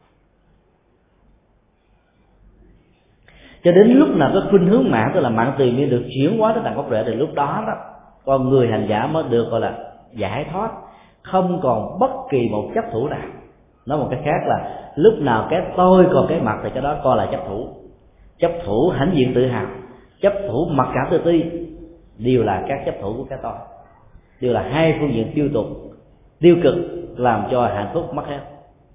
Cho đến lúc nào cái khuynh hướng mạng, tức là mạng tùy miên được chuyển hóa đến tận gốc rễ, thì lúc đó đó con người hành giả mới được gọi là giải thoát, không còn bất kỳ một chấp thủ nào. Nói một cách khác là lúc nào cái tôi còn cái mặt thì cái đó coi là chấp thủ. Chấp thủ hãnh diện tự hào, chấp thủ mặc cảm tự ti, đều là các chấp thủ của cái tôi, đều là hai phương diện tiêu cực tiêu cực làm cho hạnh phúc mất hết.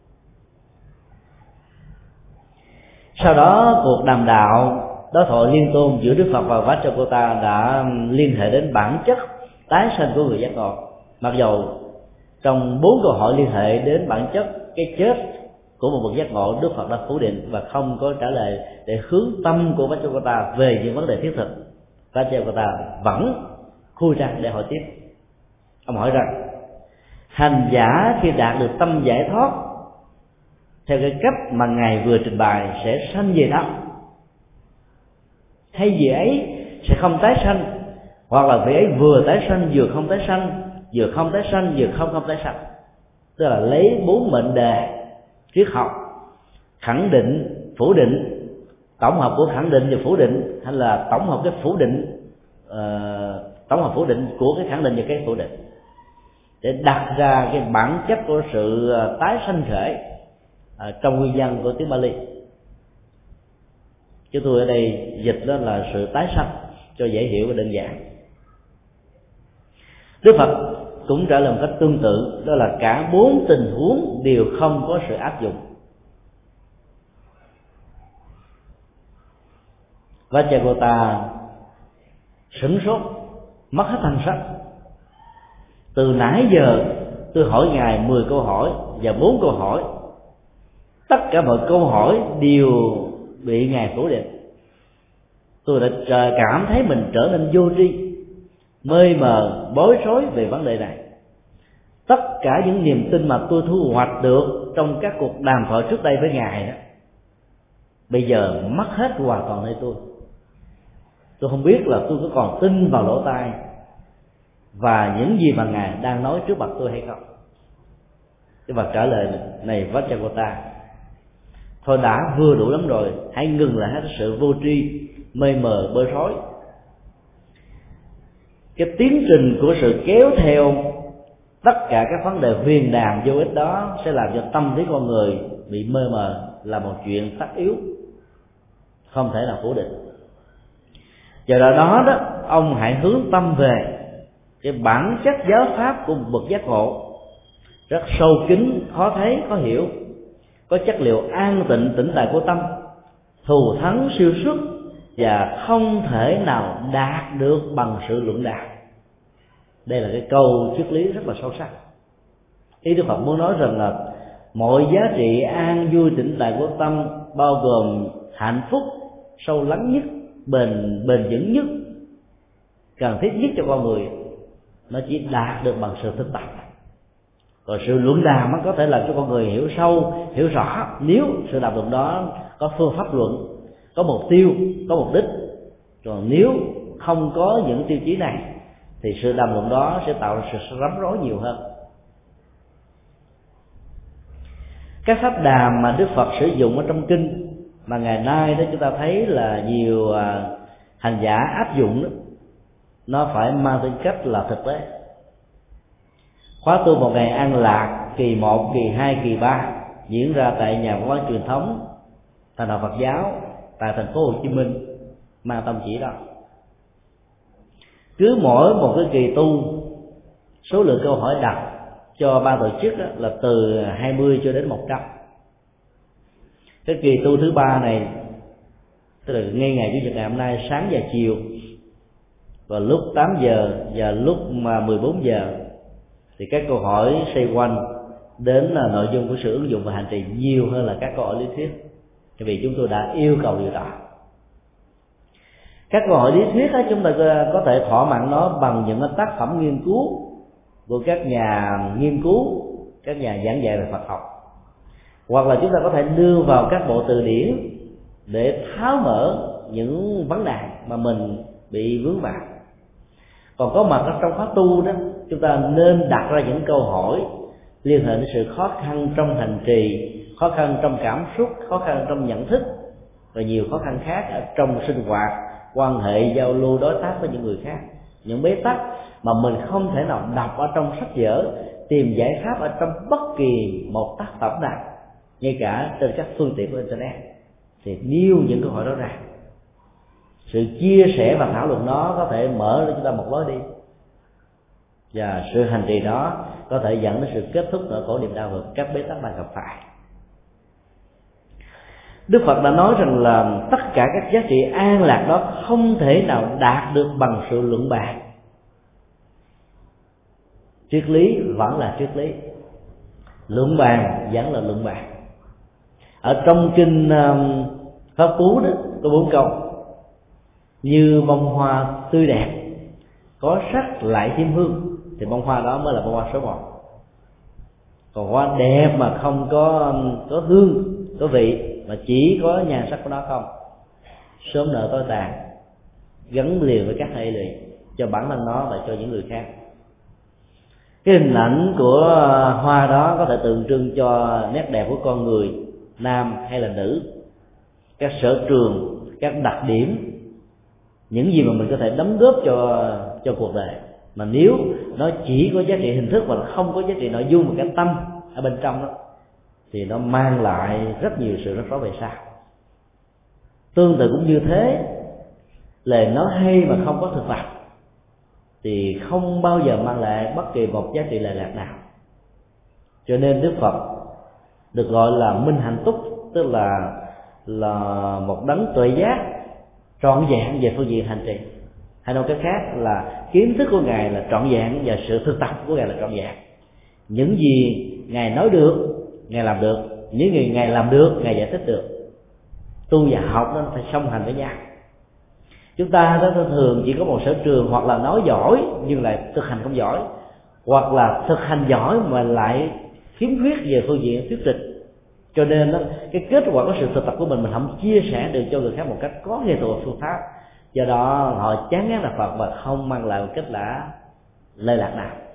Sau đó cuộc đàm đạo đối thoại liên tôn giữa Đức Phật và Vajrayana đã liên hệ đến bản chất tái sanh của người giác ngộ. Mặc dù trong bốn câu hỏi liên hệ đến bản chất cái chết của một bậc giác ngộ, Đức Phật đã phủ định và không có trả lời để hướng tâm của Vajrayana về những vấn đề thiết thực. Vajrayana vẫn khui ra để hỏi tiếp. Ông hỏi rằng hành giả khi đạt được tâm giải thoát theo cái cách mà ngài vừa trình bày sẽ sanh về đâu, hay vị ấy sẽ không tái sanh, hoặc là vị ấy vừa tái sanh vừa không tái sanh, vừa không tái sanh vừa không không tái sanh. Tức là lấy bốn mệnh đề triết học khẳng định phủ định, tổng hợp của khẳng định và phủ định, hay là tổng hợp cái phủ định uh, tổng hợp phủ định của cái khẳng định và cái phủ định, để đặt ra cái bản chất của sự tái sanh khởi uh, trong nguyên văn của tiếng Bali. Chứ tôi ở đây dịch đó là sự tái sanh cho dễ hiểu và đơn giản. Đức Phật cũng trả lời một cách tương tự, đó là cả bốn tình huống đều không có sự áp dụng. Vajrayana sửng sốt, mất hết thanh sắc. Từ nãy giờ tôi hỏi ngài mười câu hỏi và bốn câu hỏi, tất cả mọi câu hỏi đều bị ngài phủ định. Tôi đã cảm thấy mình trở nên vô tri, mê mờ, bối rối về vấn đề này. Tất cả những niềm tin mà tôi thu hoạch được trong các cuộc đàm thoại trước đây với ngài đó, bây giờ mất hết hoàn toàn nơi tôi. Tôi không biết là tôi có còn tin vào lỗ tai và những gì mà ngài đang nói trước mặt tôi hay không. Cái vật trả lời này Vajrayana: thôi đã, vừa đủ lắm rồi, hãy ngừng lại hết sự vô tri, mê mờ, bối rối. Cái tiến trình của sự kéo theo tất cả các vấn đề huyền đàm vô ích đó sẽ làm cho tâm trí con người bị mê mờ, là một chuyện tất yếu, không thể nào phủ định. Do đó đó, đó ông hãy hướng tâm về cái bản chất giáo pháp của một bậc giác ngộ, rất sâu kín, khó thấy, khó hiểu, có chất liệu an tịnh tĩnh tại của tâm, thù thắng siêu xuất và không thể nào đạt được bằng sự luận đàm. Đây là cái câu triết lý rất là sâu sắc. Ý Đức Phật muốn nói rằng là mọi giá trị an vui tĩnh tại của tâm, bao gồm hạnh phúc sâu lắng nhất, bền bền vững nhất, cần thiết nhất cho con người, nó chỉ đạt được bằng sự thực tập. Còn sự luận đàm nó có thể làm cho con người hiểu sâu, hiểu rõ, nếu sự đàm luận đó có phương pháp luận, có mục tiêu, có mục đích. Còn nếu không có những tiêu chí này thì sự đàm luận đó sẽ tạo ra sự rắm rối nhiều hơn. Các pháp đàm mà Đức Phật sử dụng ở trong kinh mà ngày nay đó chúng ta thấy là nhiều hành giả áp dụng đó, nó phải mang tính cách là thực tế. Khóa tu một ngày an lạc kỳ một, kỳ hai, kỳ ba diễn ra tại nhà văn hóa truyền thống Thành đạo Phật giáo tại thành phố Hồ Chí Minh mang tâm chỉ đó. Cứ mỗi một cái kỳ tu, số lượng câu hỏi đặt cho ban tổ chức là từ hai mươi cho đến một trăm. Cái kỳ tu thứ ba này, tức là ngay ngày Chủ nhật ngày hôm nay, sáng và chiều, vào lúc tám giờ và lúc mà mười bốn giờ, thì các câu hỏi xoay quanh đến là nội dung của sự ứng dụng và hành trì nhiều hơn là các câu hỏi lý thuyết, vì chúng tôi đã yêu cầu điều đó. Các câu hỏi lý thuyết đó, chúng ta có thể thỏa mãn nó bằng những tác phẩm nghiên cứu của các nhà nghiên cứu, các nhà giảng dạy về Phật học, hoặc là chúng ta có thể đưa vào các bộ từ điển để tháo mở những vấn nạn mà mình bị vướng vào. Còn có mặt ở trong khóa tu đó, chúng ta nên đặt ra những câu hỏi liên hệ đến sự khó khăn trong hành trì, khó khăn trong cảm xúc, khó khăn trong nhận thức và nhiều khó khăn khác ở trong sinh hoạt, quan hệ giao lưu đối tác với những người khác. Những bế tắc mà mình không thể nào đọc ở trong sách vở, tìm giải pháp ở trong bất kỳ một tác phẩm nào, ngay cả trên các phương tiện của internet, thì nêu những câu hỏi đó ra. Sự chia sẻ và thảo luận đó có thể mở cho chúng ta một lối đi, và sự hành trì đó có thể dẫn đến sự kết thúc nỗi khổ niềm đau và các bế tắc đang gặp phải. Đức Phật đã nói rằng là tất cả các giá trị an lạc đó không thể nào đạt được bằng sự luận bàn. Triết lý vẫn là triết lý, luận bàn vẫn là luận bàn. Ở trong kinh Pháp Cú đó có bốn câu: như bông hoa tươi đẹp, có sắc lại thêm hương, thì bông hoa đó mới là bông hoa số một. Còn hoa đẹp mà không có có hương, có vị, mà chỉ có nhan sắc của nó không, sớm nở tối tàn, gắn liền với các hệ lụy cho bản thân nó và cho những người khác. Cái hình ảnh của hoa đó có thể tượng trưng cho nét đẹp của con người, nam hay là nữ, các sở trường, các đặc điểm, những gì mà mình có thể đóng góp cho cho cuộc đời. Mà nếu nó chỉ có giá trị hình thức và không có giá trị nội dung và cái tâm ở bên trong đó, thì nó mang lại rất nhiều sự rắc rối về sau. Tương tự cũng như thế, lời nói hay mà không có thực tập thì không bao giờ mang lại bất kỳ một giá trị lệ lạc nào. Cho nên Đức Phật được gọi là minh hạnh túc, tức là là một đấng tuệ giác trọn vẹn về phương diện hành trì. Hay nói cách khác là kiến thức của Ngài là trọn vẹn và sự thực tập của Ngài là trọn vẹn. Những gì Ngài nói được, Ngài làm được. Những gì Ngài làm được, Ngài giải thích được. Tu và học nó phải song hành với nhau. Chúng ta đó thường chỉ có một sở trường, hoặc là nói giỏi nhưng lại thực hành không giỏi, hoặc là thực hành giỏi mà lại khiếm khuyết về phương diện thuyết trình. Cho nên đó, cái kết quả của sự thực tập của mình mình không chia sẻ được cho người khác một cách có nghệ thuật phương pháp, do đó họ chán ngán đạo Phật và không mang lại một kết quả lệ lạc nào.